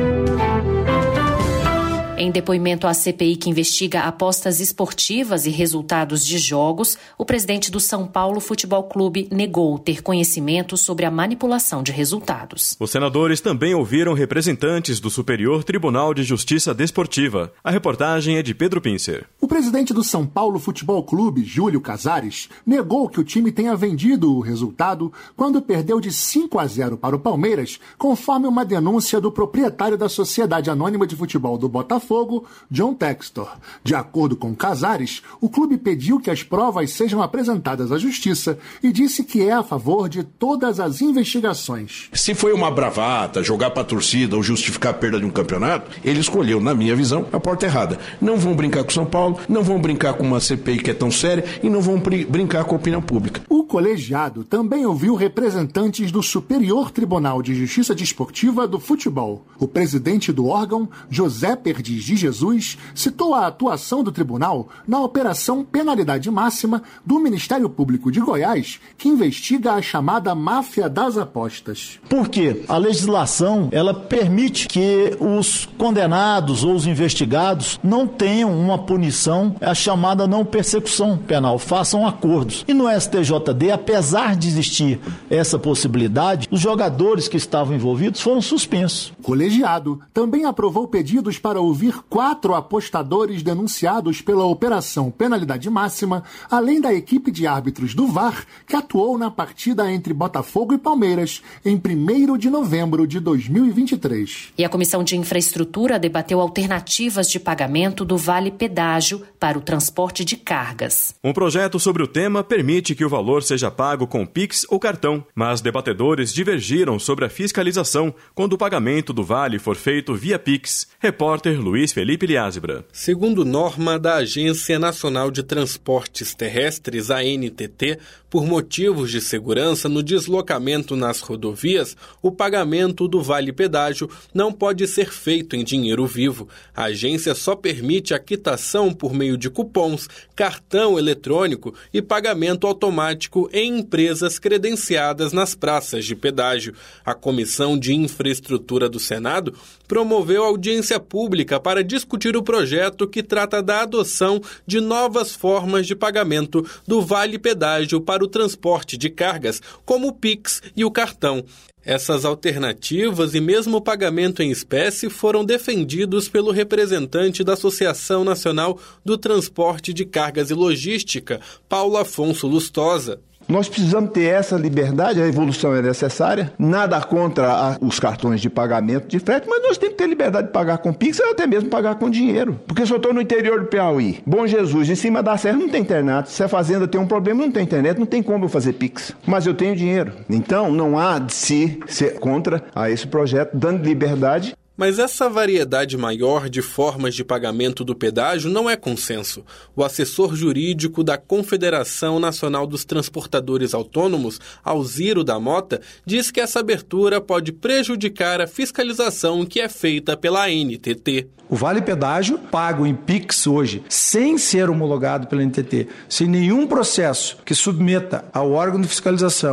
Em depoimento à C P I que investiga apostas esportivas e resultados de jogos, o presidente do São Paulo Futebol Clube negou ter conhecimento sobre a manipulação de resultados. Os senadores também ouviram representantes do Superior Tribunal de Justiça Desportiva. A reportagem é de Pedro Pincer. O presidente do São Paulo Futebol Clube, Júlio Casares, negou que o time tenha vendido o resultado quando perdeu de cinco a zero para o Palmeiras, conforme uma denúncia do proprietário da Sociedade Anônima de Futebol do Botafogo, John Textor. De acordo com Casares, o clube pediu que as provas sejam apresentadas à Justiça e disse que é a favor de todas as investigações. Se foi uma bravata, jogar para a torcida ou justificar a perda de um campeonato, ele escolheu, na minha visão, a porta errada. Não vão brincar com São Paulo, não vão brincar com uma C P I que é tão séria e não vão br- brincar com a opinião pública. O colegiado também ouviu representantes do Superior Tribunal de Justiça Desportiva do Futebol. O presidente do órgão, José Perdi de Jesus, citou a atuação do tribunal na Operação Penalidade Máxima do Ministério Público de Goiás, que investiga a chamada máfia das apostas. Porque a legislação, ela permite que os condenados ou os investigados não tenham uma punição, a chamada não persecução penal, façam acordos. E no S T J D, apesar de existir essa possibilidade, os jogadores que estavam envolvidos foram suspensos. O colegiado também aprovou pedidos para ouvir quatro apostadores denunciados pela Operação Penalidade Máxima, além da equipe de árbitros do V A R, que atuou na partida entre Botafogo e Palmeiras em primeiro de novembro de dois mil e vinte e três. E a Comissão de Infraestrutura debateu alternativas de pagamento do Vale Pedágio para o transporte de cargas. Um projeto sobre o tema permite que o valor seja pago com Pix ou cartão, mas debatedores divergiram sobre a fiscalização quando o pagamento do vale for feito via Pix. Repórter Luiz Felipe Liázebra. Segundo norma da Agência Nacional de Transportes Terrestres, a A N T T, por motivos de segurança no deslocamento nas rodovias, o pagamento do vale-pedágio não pode ser feito em dinheiro vivo. A agência só permite a quitação por meio de cupons, cartão eletrônico e pagamento automático em empresas credenciadas nas praças de pedágio. A Comissão de Infraestrutura do Senado promoveu audiência pública para discutir o projeto que trata da adoção de novas formas de pagamento do vale-pedágio para o transporte de cargas, como o Pix e o cartão. Essas alternativas e mesmo o pagamento em espécie foram defendidos pelo representante da Associação Nacional do Transporte de Cargas e Logística, Paulo Afonso Lustosa. Nós precisamos ter essa liberdade, a evolução é necessária, nada contra a, os cartões de pagamento de frete, mas nós temos que ter liberdade de pagar com Pix ou até mesmo pagar com dinheiro. Porque se eu estou no interior do Piauí, Bom Jesus, em cima da serra não tem internet, se a fazenda tem um problema, não tem internet, não tem como eu fazer Pix, mas eu tenho dinheiro. Então não há de se ser contra a esse projeto, dando liberdade. Mas essa variedade maior de formas de pagamento do pedágio não é consenso. O assessor jurídico da Confederação Nacional dos Transportadores Autônomos, Alziro da Mota, diz que essa abertura pode prejudicar a fiscalização que é feita pela A N T T. O vale-pedágio, pago em Pix hoje, sem ser homologado pela A N T T, sem nenhum processo que submeta ao órgão de fiscalização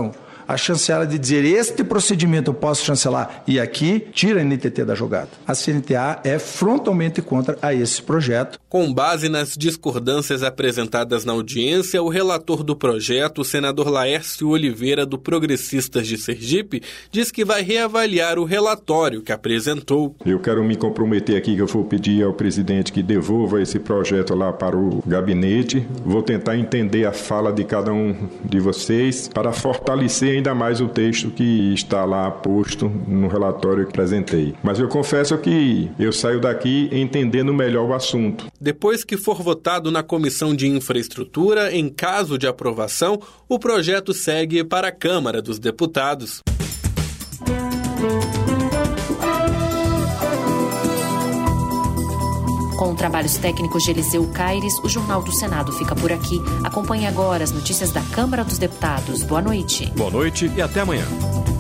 a chancela de dizer este procedimento eu posso chancelar e aqui tira a N T T da jogada. A C N T A é frontalmente contra a esse projeto. Com base nas discordâncias apresentadas na audiência, o relator do projeto, o senador Laércio Oliveira, do Progressistas de Sergipe, diz que vai reavaliar o relatório que apresentou. Eu quero me comprometer aqui que eu vou pedir ao presidente que devolva esse projeto lá para o gabinete. Vou tentar entender a fala de cada um de vocês para fortalecer ainda mais o texto que está lá posto no relatório que apresentei. Mas eu confesso que eu saio daqui entendendo melhor o assunto. Depois que for votado na Comissão de Infraestrutura, em caso de aprovação, o projeto segue para a Câmara dos Deputados. Com trabalhos técnicos de Eliseu Caires, o Jornal do Senado fica por aqui. Acompanhe agora as notícias da Câmara dos Deputados. Boa noite. Boa noite e até amanhã.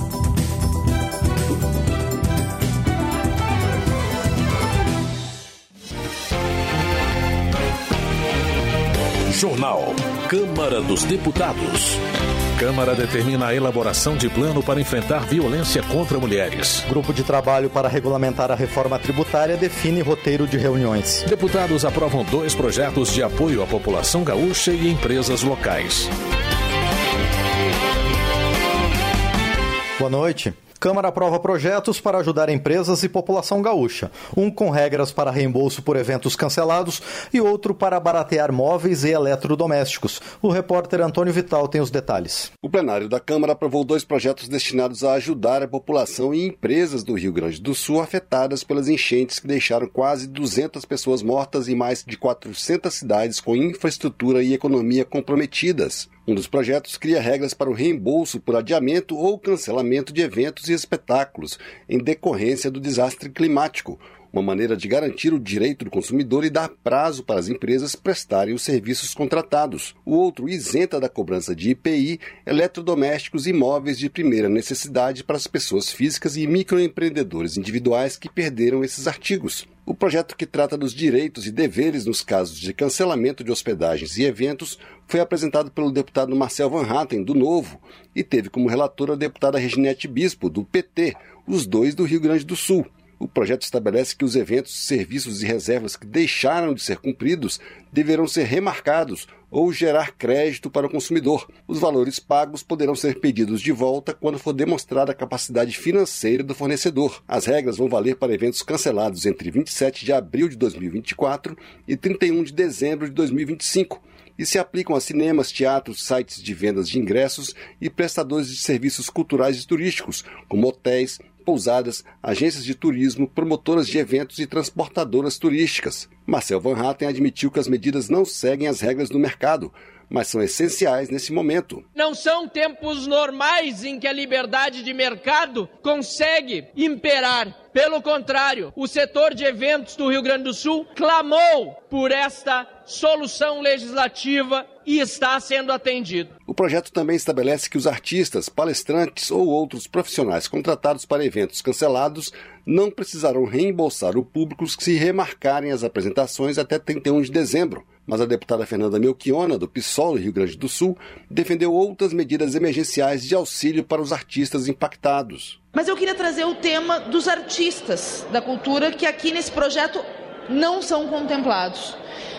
Jornal Câmara dos Deputados. Câmara determina a elaboração de plano para enfrentar violência contra mulheres. Grupo de trabalho para regulamentar a reforma tributária define roteiro de reuniões. Deputados aprovam dois projetos de apoio à população gaúcha e empresas locais. Boa noite. Câmara aprova projetos para ajudar empresas e população gaúcha. Um com regras para reembolso por eventos cancelados e outro para baratear móveis e eletrodomésticos. O repórter Antônio Vital tem os detalhes. O plenário da Câmara aprovou dois projetos destinados a ajudar a população e empresas do Rio Grande do Sul afetadas pelas enchentes que deixaram quase duzentas pessoas mortas e mais de quatrocentas cidades com infraestrutura e economia comprometidas. Um dos projetos cria regras para o reembolso por adiamento ou cancelamento de eventos e espetáculos em decorrência do desastre climático, uma maneira de garantir o direito do consumidor e dar prazo para as empresas prestarem os serviços contratados. O outro isenta da cobrança de I P I eletrodomésticos e móveis de primeira necessidade para as pessoas físicas e microempreendedores individuais que perderam esses artigos. O projeto, que trata dos direitos e deveres nos casos de cancelamento de hospedagens e eventos, foi apresentado pelo deputado Marcel Van Hatten, do Novo, e teve como relatora a deputada Reginete Bispo, do P T, os dois do Rio Grande do Sul. O projeto estabelece que os eventos, serviços e reservas que deixaram de ser cumpridos deverão ser remarcados ou gerar crédito para o consumidor. Os valores pagos poderão ser pedidos de volta quando for demonstrada a capacidade financeira do fornecedor. As regras vão valer para eventos cancelados entre vinte e sete de abril de dois mil e vinte e quatro e trinta e um de dezembro de dois mil e vinte e cinco. E se aplicam a cinemas, teatros, sites de vendas de ingressos e prestadores de serviços culturais e turísticos, como hotéis, pousadas, agências de turismo, promotoras de eventos e transportadoras turísticas. Marcel Van Hatten admitiu que as medidas não seguem as regras do mercado, mas são essenciais nesse momento. Não são tempos normais em que a liberdade de mercado consegue imperar. Pelo contrário, o setor de eventos do Rio Grande do Sul clamou por esta solução legislativa e está sendo atendido. O projeto também estabelece que os artistas, palestrantes ou outros profissionais contratados para eventos cancelados não precisarão reembolsar o público se remarcarem as apresentações até trinta e um de dezembro. Mas a deputada Fernanda Melchiona, do PSOL do Rio Grande do Sul, defendeu outras medidas emergenciais de auxílio para os artistas impactados. Mas eu queria trazer o tema dos artistas da cultura, que aqui nesse projeto não são contemplados.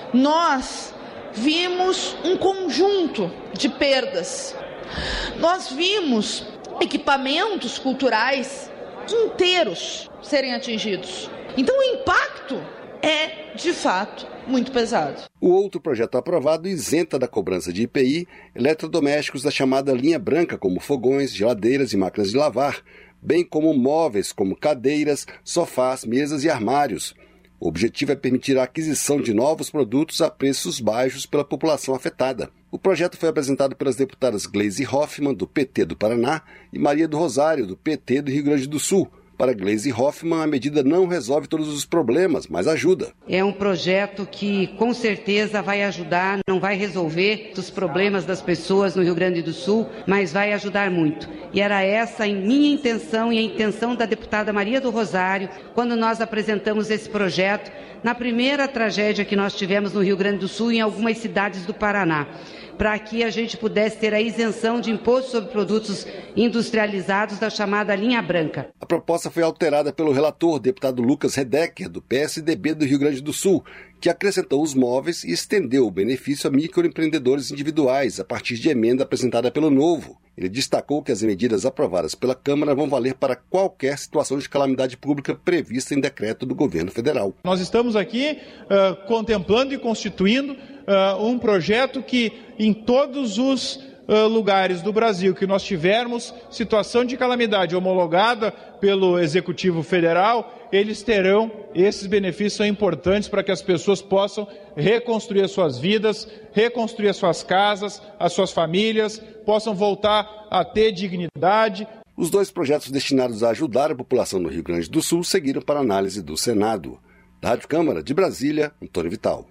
Nós vimos um conjunto de perdas. Nós vimos equipamentos culturais inteiros serem atingidos. Então o impacto é, de fato, muito pesado. O outro projeto aprovado isenta da cobrança de I P I eletrodomésticos da chamada linha branca, como fogões, geladeiras e máquinas de lavar, bem como móveis como cadeiras, sofás, mesas e armários. O objetivo é permitir a aquisição de novos produtos a preços baixos pela população afetada. O projeto foi apresentado pelas deputadas Gleisi Hoffmann, do P T do Paraná, e Maria do Rosário, do P T do Rio Grande do Sul. Para Gleisi Hoffmann, a medida não resolve todos os problemas, mas ajuda. É um projeto que, com certeza, vai ajudar, não vai resolver os problemas das pessoas no Rio Grande do Sul, mas vai ajudar muito. E era essa a minha intenção e a intenção da deputada Maria do Rosário, quando nós apresentamos esse projeto, na primeira tragédia que nós tivemos no Rio Grande do Sul e em algumas cidades do Paraná, para que a gente pudesse ter a isenção de imposto sobre produtos industrializados da chamada linha branca. A proposta foi alterada pelo relator, deputado Lucas Redecker, do P S D B do Rio Grande do Sul, que acrescentou os móveis e estendeu o benefício a microempreendedores individuais a partir de emenda apresentada pelo Novo. Ele destacou que as medidas aprovadas pela Câmara vão valer para qualquer situação de calamidade pública prevista em decreto do governo federal. Nós estamos aqui uh, contemplando e constituindo uh, um projeto que em todos os uh, lugares do Brasil que nós tivermos situação de calamidade homologada pelo Executivo Federal, eles terão, esses benefícios são importantes para que as pessoas possam reconstruir as suas vidas, reconstruir as suas casas, as suas famílias, possam voltar a ter dignidade. Os dois projetos destinados a ajudar a população no Rio Grande do Sul seguiram para análise do Senado. Da Rádio Câmara de Brasília, Antônio Vital.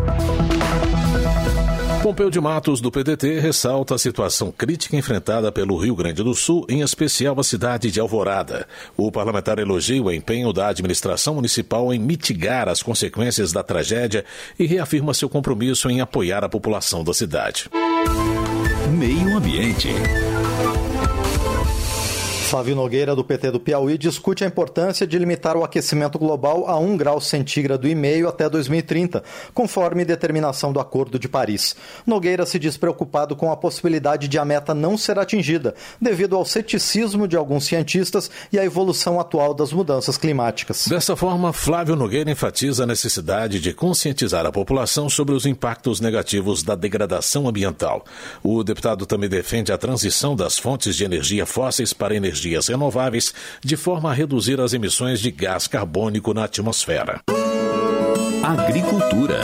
Pompeu de Matos, do P D T, ressalta a situação crítica enfrentada pelo Rio Grande do Sul, em especial a cidade de Alvorada. O parlamentar elogia o empenho da administração municipal em mitigar as consequências da tragédia e reafirma seu compromisso em apoiar a população da cidade. Meio Ambiente. Flávio Nogueira, do P T do Piauí, discute a importância de limitar o aquecimento global a um grau centígrado e meio até dois mil e trinta, conforme determinação do Acordo de Paris. Nogueira se diz preocupado com a possibilidade de a meta não ser atingida, devido ao ceticismo de alguns cientistas e à evolução atual das mudanças climáticas. Dessa forma, Flávio Nogueira enfatiza a necessidade de conscientizar a população sobre os impactos negativos da degradação ambiental. O deputado também defende a transição das fontes de energia fósseis para energia energias renováveis, de forma a reduzir as emissões de gás carbônico na atmosfera. Agricultura.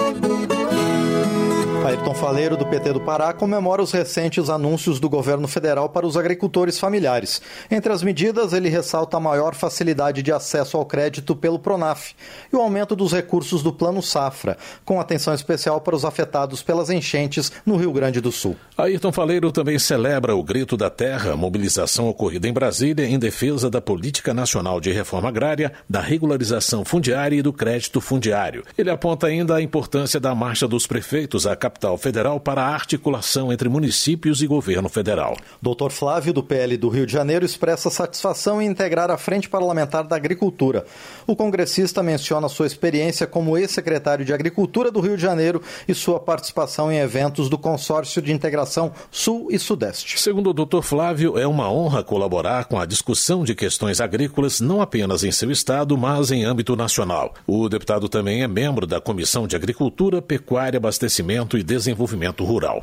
Ayrton Faleiro, do P T do Pará, comemora os recentes anúncios do governo federal para os agricultores familiares. Entre as medidas, ele ressalta a maior facilidade de acesso ao crédito pelo Pronaf e o aumento dos recursos do Plano Safra, com atenção especial para os afetados pelas enchentes no Rio Grande do Sul. Ayrton Faleiro também celebra o Grito da Terra, mobilização ocorrida em Brasília em defesa da Política Nacional de Reforma Agrária, da regularização fundiária e do crédito fundiário. Ele aponta ainda a importância da marcha dos prefeitos à capital federal para a articulação entre municípios e governo federal. doutor Flávio, do P L do Rio de Janeiro, expressa satisfação em integrar a Frente Parlamentar da Agricultura. O congressista menciona sua experiência como ex-secretário de Agricultura do Rio de Janeiro e sua participação em eventos do Consórcio de Integração Sul e Sudeste. Segundo o doutor Flávio, é uma honra colaborar com a discussão de questões agrícolas não apenas em seu estado, mas em âmbito nacional. O deputado também é membro da Comissão de Agricultura, Pecuária, Abastecimento e Desenvolvimento Rural.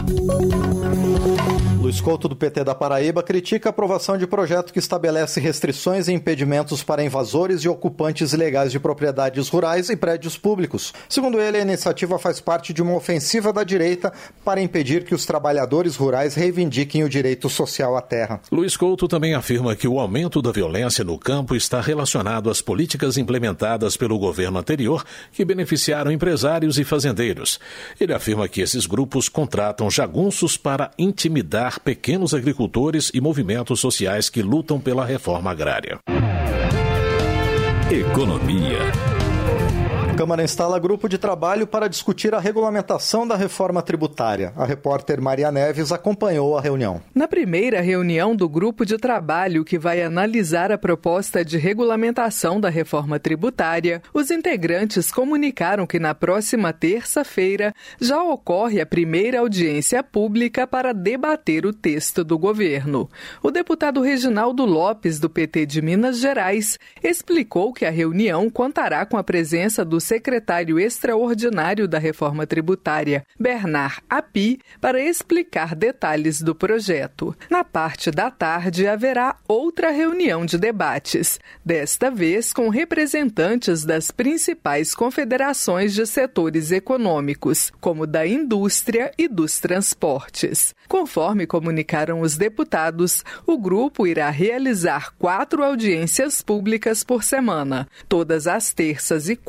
Luiz Couto, do P T da Paraíba, critica a aprovação de projeto que estabelece restrições e impedimentos para invasores e ocupantes ilegais de propriedades rurais e prédios públicos. Segundo ele, a iniciativa faz parte de uma ofensiva da direita para impedir que os trabalhadores rurais reivindiquem o direito social à terra. Luiz Couto também afirma que o aumento da violência no campo está relacionado às políticas implementadas pelo governo anterior que beneficiaram empresários e fazendeiros. Ele afirma que esses grupos contratam jagunços para intimidar pequenos agricultores e movimentos sociais que lutam pela reforma agrária. Economia. A Câmara instala grupo de trabalho para discutir a regulamentação da reforma tributária. A repórter Maria Neves acompanhou a reunião. Na primeira reunião do grupo de trabalho que vai analisar a proposta de regulamentação da reforma tributária, os integrantes comunicaram que na próxima terça-feira já ocorre a primeira audiência pública para debater o texto do governo. O deputado Reginaldo Lopes, do P T de Minas Gerais, explicou que a reunião contará com a presença do secretário extraordinário da reforma tributária, Bernard Api, para explicar detalhes do projeto. Na parte da tarde, haverá outra reunião de debates, desta vez com representantes das principais confederações de setores econômicos, como da indústria e dos transportes. Conforme comunicaram os deputados, o grupo irá realizar quatro audiências públicas por semana, todas as terças e quartas,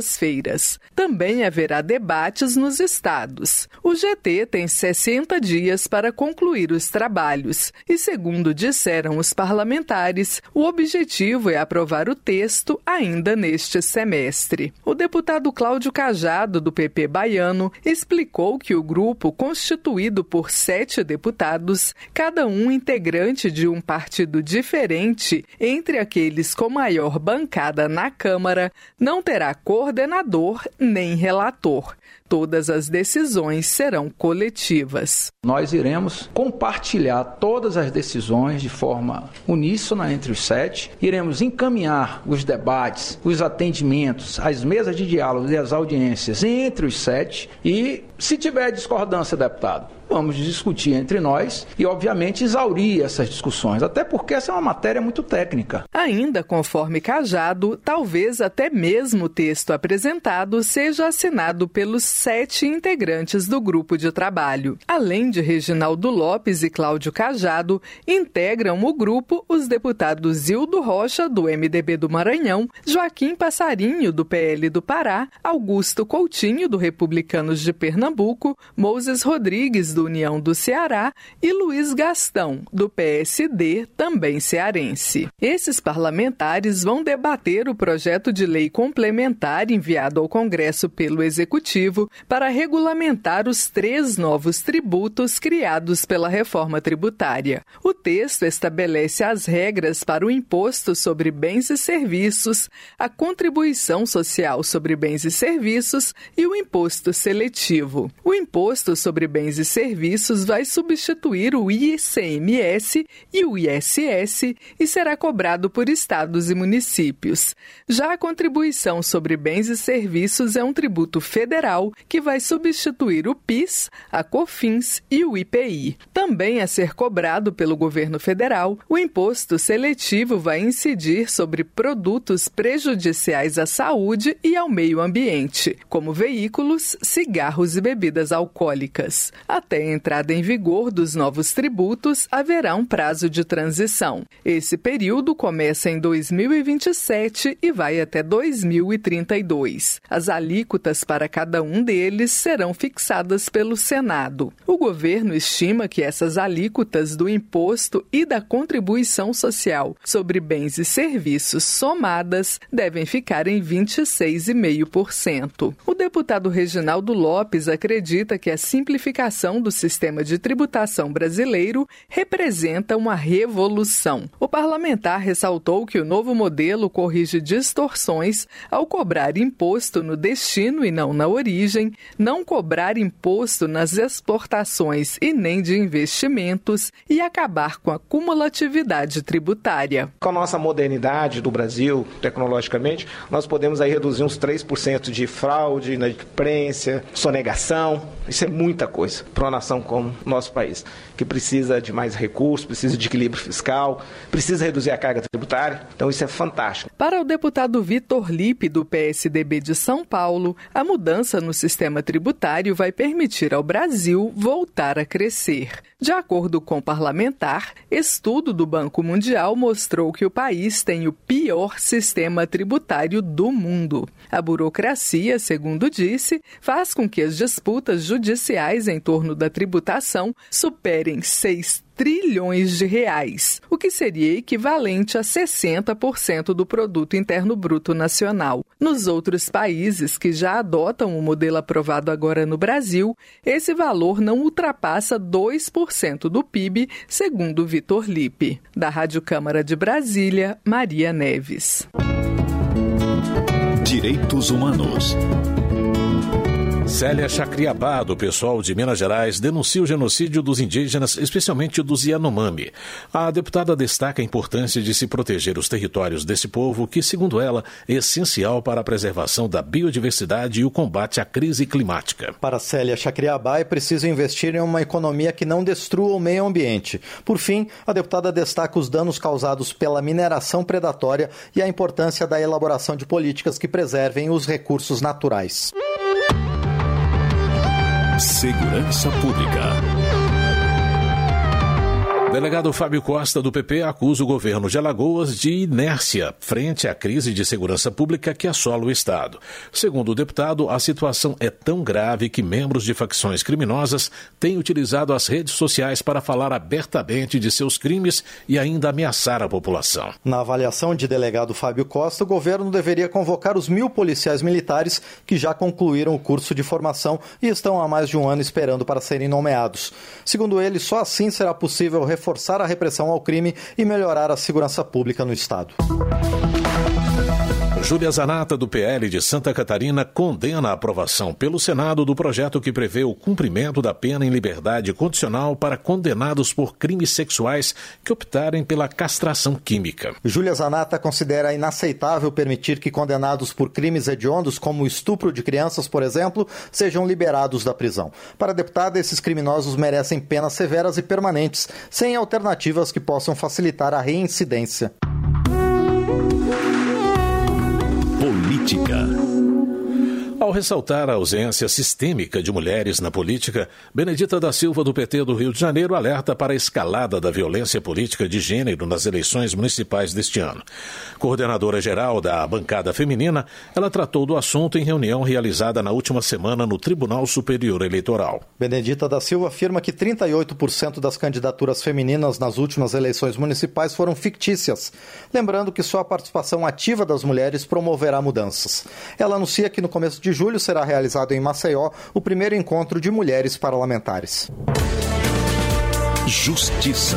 das feiras. Também haverá debates nos estados. O G T tem sessenta dias para concluir os trabalhos e, segundo disseram os parlamentares, o objetivo é aprovar o texto ainda neste semestre. O deputado Cláudio Cajado, do P P baiano, explicou que o grupo, constituído por sete deputados, cada um integrante de um partido diferente, entre aqueles com maior bancada na Câmara, não terá coordenador nem relator. Todas as decisões serão coletivas. Nós iremos compartilhar todas as decisões de forma uníssona entre os sete. Iremos encaminhar os debates, os atendimentos, as mesas de diálogo e as audiências entre os sete. E, se tiver discordância, deputado, vamos discutir entre nós e, obviamente, exaurir essas discussões, até porque essa é uma matéria muito técnica. Ainda conforme Cajado, talvez até mesmo o texto apresentado seja assinado pelos sete integrantes do grupo de trabalho. Além de Reginaldo Lopes e Cláudio Cajado, integram o grupo os deputados Zildo Rocha, do M D B do Maranhão, Joaquim Passarinho, do P L do Pará, Augusto Coutinho, do Republicanos de Pernambuco, Moses Rodrigues, do União do Ceará, e Luiz Gastão, do P S D, também cearense. Esses parlamentares vão debater o projeto de lei complementar enviado ao Congresso pelo Executivo para regulamentar os três novos tributos criados pela reforma tributária. O texto estabelece as regras para o imposto sobre bens e serviços, a contribuição social sobre bens e serviços e o imposto seletivo. O imposto sobre bens e serviços vai substituir o I C M S e o I S S e será cobrado por estados e municípios. Já a contribuição sobre bens e serviços é um tributo federal que vai substituir o PIS, a COFINS e o I P I. Também a ser cobrado pelo governo federal, o imposto seletivo vai incidir sobre produtos prejudiciais à saúde e ao meio ambiente, como veículos, cigarros e bebidas alcoólicas. Até a entrada em vigor dos novos tributos, haverá um prazo de transição. Esse período começa em dois mil e vinte e sete e vai até dois mil e trinta e dois. As alíquotas para cada um deles serão fixadas pelo Senado. O governo estima que essas alíquotas do imposto e da contribuição social sobre bens e serviços somadas devem ficar em vinte e seis vírgula cinco por cento. O deputado Reginaldo Lopes acredita que a simplificação do sistema de tributação brasileiro representa uma revolução. O parlamentar ressaltou que o novo modelo corrige distorções ao cobrar imposto no destino e não na origem, não cobrar imposto nas exportações e nem de investimentos e acabar com a cumulatividade tributária. Com a nossa modernidade do Brasil, tecnologicamente, nós podemos aí reduzir uns três por cento de fraude, inadimplência, sonegação. Isso é muita coisa para uma nação como o nosso país, que precisa de mais recursos, precisa de equilíbrio fiscal, precisa reduzir a carga tributária. Então isso é fantástico. Para o deputado Vitor Lippe, do P S D B de São Paulo, a mudança no sistema tributário vai permitir ao Brasil voltar a crescer. De acordo com o parlamentar, estudo do Banco Mundial mostrou que o país tem o pior sistema tributário do mundo. A burocracia, segundo disse, faz com que as disputas judiciais em torno da tributação superem seis trilhões de reais, o que seria equivalente a sessenta por cento do produto interno bruto nacional. Nos outros países que já adotam o modelo aprovado agora no Brasil, esse valor não ultrapassa dois por cento do P I B, segundo Vitor Lippe. Da Rádio Câmara de Brasília, Maria Neves. Direitos Humanos. Célia Chacriabá, do pessoal de Minas Gerais, denuncia o genocídio dos indígenas, especialmente dos Yanomami. A deputada destaca a importância de se proteger os territórios desse povo, que, segundo ela, é essencial para a preservação da biodiversidade e o combate à crise climática. Para Célia Chacriabá, é preciso investir em uma economia que não destrua o meio ambiente. Por fim, a deputada destaca os danos causados pela mineração predatória e a importância da elaboração de políticas que preservem os recursos naturais. Segurança Pública. Delegado Fábio Costa, do P P, acusa o governo de Alagoas de inércia frente à crise de segurança pública que assola o Estado. Segundo o deputado, a situação é tão grave que membros de facções criminosas têm utilizado as redes sociais para falar abertamente de seus crimes e ainda ameaçar a população. Na avaliação de delegado Fábio Costa, o governo deveria convocar os mil policiais militares que já concluíram o curso de formação e estão há mais de um ano esperando para serem nomeados. Segundo ele, só assim será possível reforçar a repressão ao crime e melhorar a segurança pública no Estado. Júlia Zanata, do P L de Santa Catarina, condena a aprovação pelo Senado do projeto que prevê o cumprimento da pena em liberdade condicional para condenados por crimes sexuais que optarem pela castração química. Júlia Zanata considera inaceitável permitir que condenados por crimes hediondos, como o estupro de crianças, por exemplo, sejam liberados da prisão. Para a deputada, esses criminosos merecem penas severas e permanentes, sem alternativas que possam facilitar a reincidência. Política. Ao ressaltar a ausência sistêmica de mulheres na política, Benedita da Silva, do P T do Rio de Janeiro, alerta para a escalada da violência política de gênero nas eleições municipais deste ano. Coordenadora-geral da bancada feminina, ela tratou do assunto em reunião realizada na última semana no Tribunal Superior Eleitoral. Benedita da Silva afirma que trinta e oito por cento das candidaturas femininas nas últimas eleições municipais foram fictícias, lembrando que só a participação ativa das mulheres promoverá mudanças. Ela anuncia que no começo de De julho será realizado em Maceió o primeiro encontro de mulheres parlamentares. Justiça.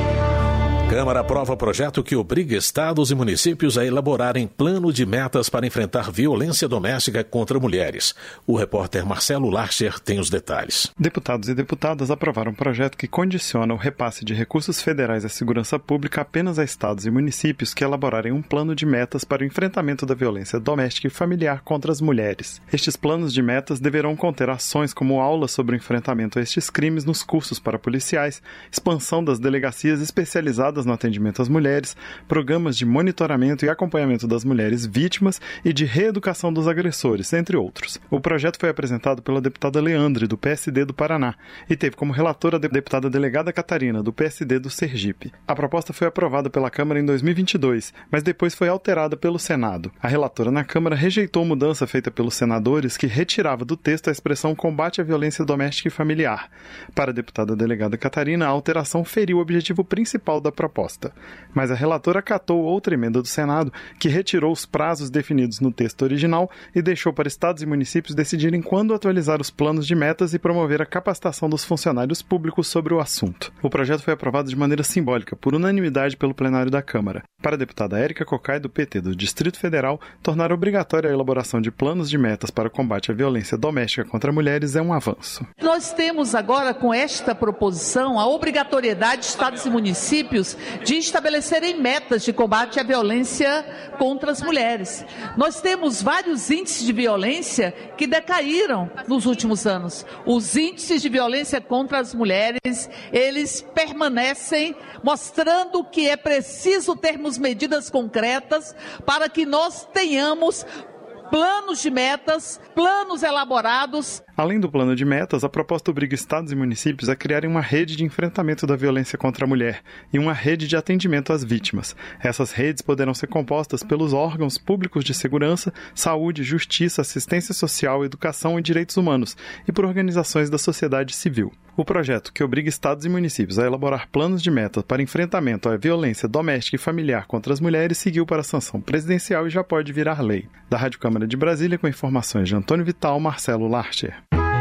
Câmara aprova projeto que obriga estados e municípios a elaborarem plano de metas para enfrentar violência doméstica contra mulheres. O repórter Marcelo Larcher tem os detalhes. Deputados e deputadas aprovaram um projeto que condiciona o repasse de recursos federais à segurança pública apenas a estados e municípios que elaborarem um plano de metas para o enfrentamento da violência doméstica e familiar contra as mulheres. Estes planos de metas deverão conter ações como aulas sobre o enfrentamento a estes crimes nos cursos para policiais, expansão das delegacias especializadas no atendimento às mulheres, programas de monitoramento e acompanhamento das mulheres vítimas e de reeducação dos agressores, entre outros. O projeto foi apresentado pela deputada Leandre, do P S D do Paraná, e teve como relatora a deputada delegada Catarina, do P S D do Sergipe. A proposta foi aprovada pela Câmara em dois mil e vinte e dois, mas depois foi alterada pelo Senado. A relatora na Câmara rejeitou mudança feita pelos senadores que retirava do texto a expressão combate à violência doméstica e familiar. Para a deputada delegada Catarina, a alteração feriu o objetivo principal da proposta. Proposta. Mas a relatora acatou outra emenda do Senado que retirou os prazos definidos no texto original e deixou para estados e municípios decidirem quando atualizar os planos de metas e promover a capacitação dos funcionários públicos sobre o assunto. O projeto foi aprovado de maneira simbólica, por unanimidade pelo plenário da Câmara. Para a deputada Érica Cocai, do P T do Distrito Federal, tornar obrigatória a elaboração de planos de metas para o combate à violência doméstica contra mulheres é um avanço. Nós temos agora, com esta proposição, a obrigatoriedade de estados e municípios de estabelecerem metas de combate à violência contra as mulheres. Nós temos vários índices de violência que decaíram nos últimos anos. Os índices de violência contra as mulheres, eles permanecem, mostrando que é preciso termos medidas concretas para que nós tenhamos planos de metas, planos elaborados. Além do plano de metas, a proposta obriga estados e municípios a criarem uma rede de enfrentamento da violência contra a mulher e uma rede de atendimento às vítimas. Essas redes poderão ser compostas pelos órgãos públicos de segurança, saúde, justiça, assistência social, educação e direitos humanos e por organizações da sociedade civil. O projeto, que obriga estados e municípios a elaborar planos de metas para enfrentamento à violência doméstica e familiar contra as mulheres, seguiu para a sanção presidencial e já pode virar lei. Da Rádio Câmara de Brasília, com informações de Antônio Vital, Marcelo Larcher.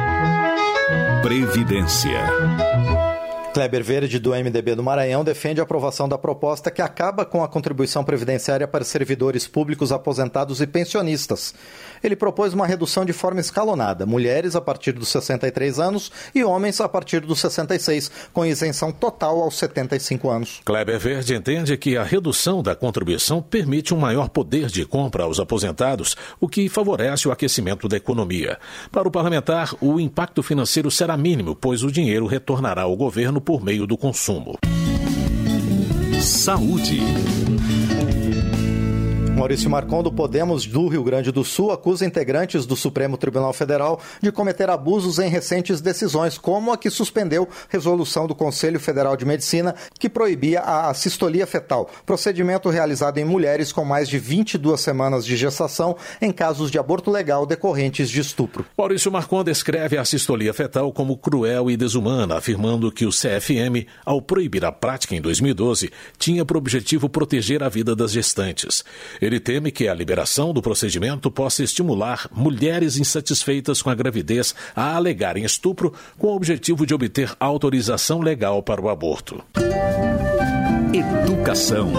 Previdência. Kleber Verde, do M D B do Maranhão, defende a aprovação da proposta que acaba com a contribuição previdenciária para servidores públicos aposentados e pensionistas. Ele propôs uma redução de forma escalonada, mulheres a partir dos sessenta e três anos e homens a partir dos sessenta e seis, com isenção total aos setenta e cinco anos. Kleber Verde entende que a redução da contribuição permite um maior poder de compra aos aposentados, o que favorece o aquecimento da economia. Para o parlamentar, o impacto financeiro será mínimo, pois o dinheiro retornará ao governo por meio do consumo. Saúde. Maurício Marcon, do Podemos do Rio Grande do Sul, acusa integrantes do Supremo Tribunal Federal de cometer abusos em recentes decisões, como a que suspendeu resolução do Conselho Federal de Medicina que proibia a assistolia fetal, procedimento realizado em mulheres com mais de vinte e duas semanas de gestação em casos de aborto legal decorrentes de estupro. Maurício Marcon descreve a assistolia fetal como cruel e desumana, afirmando que o C F M, ao proibir a prática em dois mil e doze, tinha por objetivo proteger a vida das gestantes. Ele teme que a liberação do procedimento possa estimular mulheres insatisfeitas com a gravidez a alegarem estupro com o objetivo de obter autorização legal para o aborto. Educação.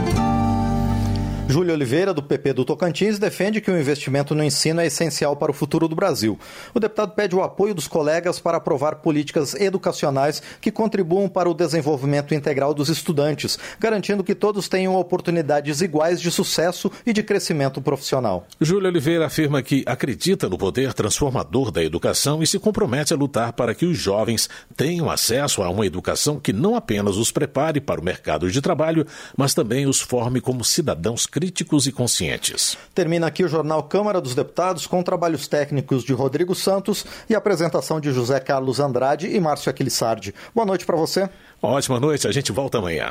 Júlio Oliveira, do P P do Tocantins, defende que o investimento no ensino é essencial para o futuro do Brasil. O deputado pede o apoio dos colegas para aprovar políticas educacionais que contribuam para o desenvolvimento integral dos estudantes, garantindo que todos tenham oportunidades iguais de sucesso e de crescimento profissional. Júlio Oliveira afirma que acredita no poder transformador da educação e se compromete a lutar para que os jovens tenham acesso a uma educação que não apenas os prepare para o mercado de trabalho, mas também os forme como cidadãos críticos e conscientes. Termina aqui o Jornal Câmara dos Deputados com trabalhos técnicos de Rodrigo Santos e apresentação de José Carlos Andrade e Márcio Aquilissardi. Boa noite para você. Ótima noite, a gente volta amanhã.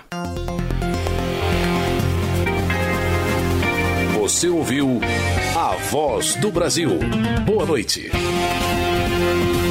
Você ouviu A Voz do Brasil. Boa noite.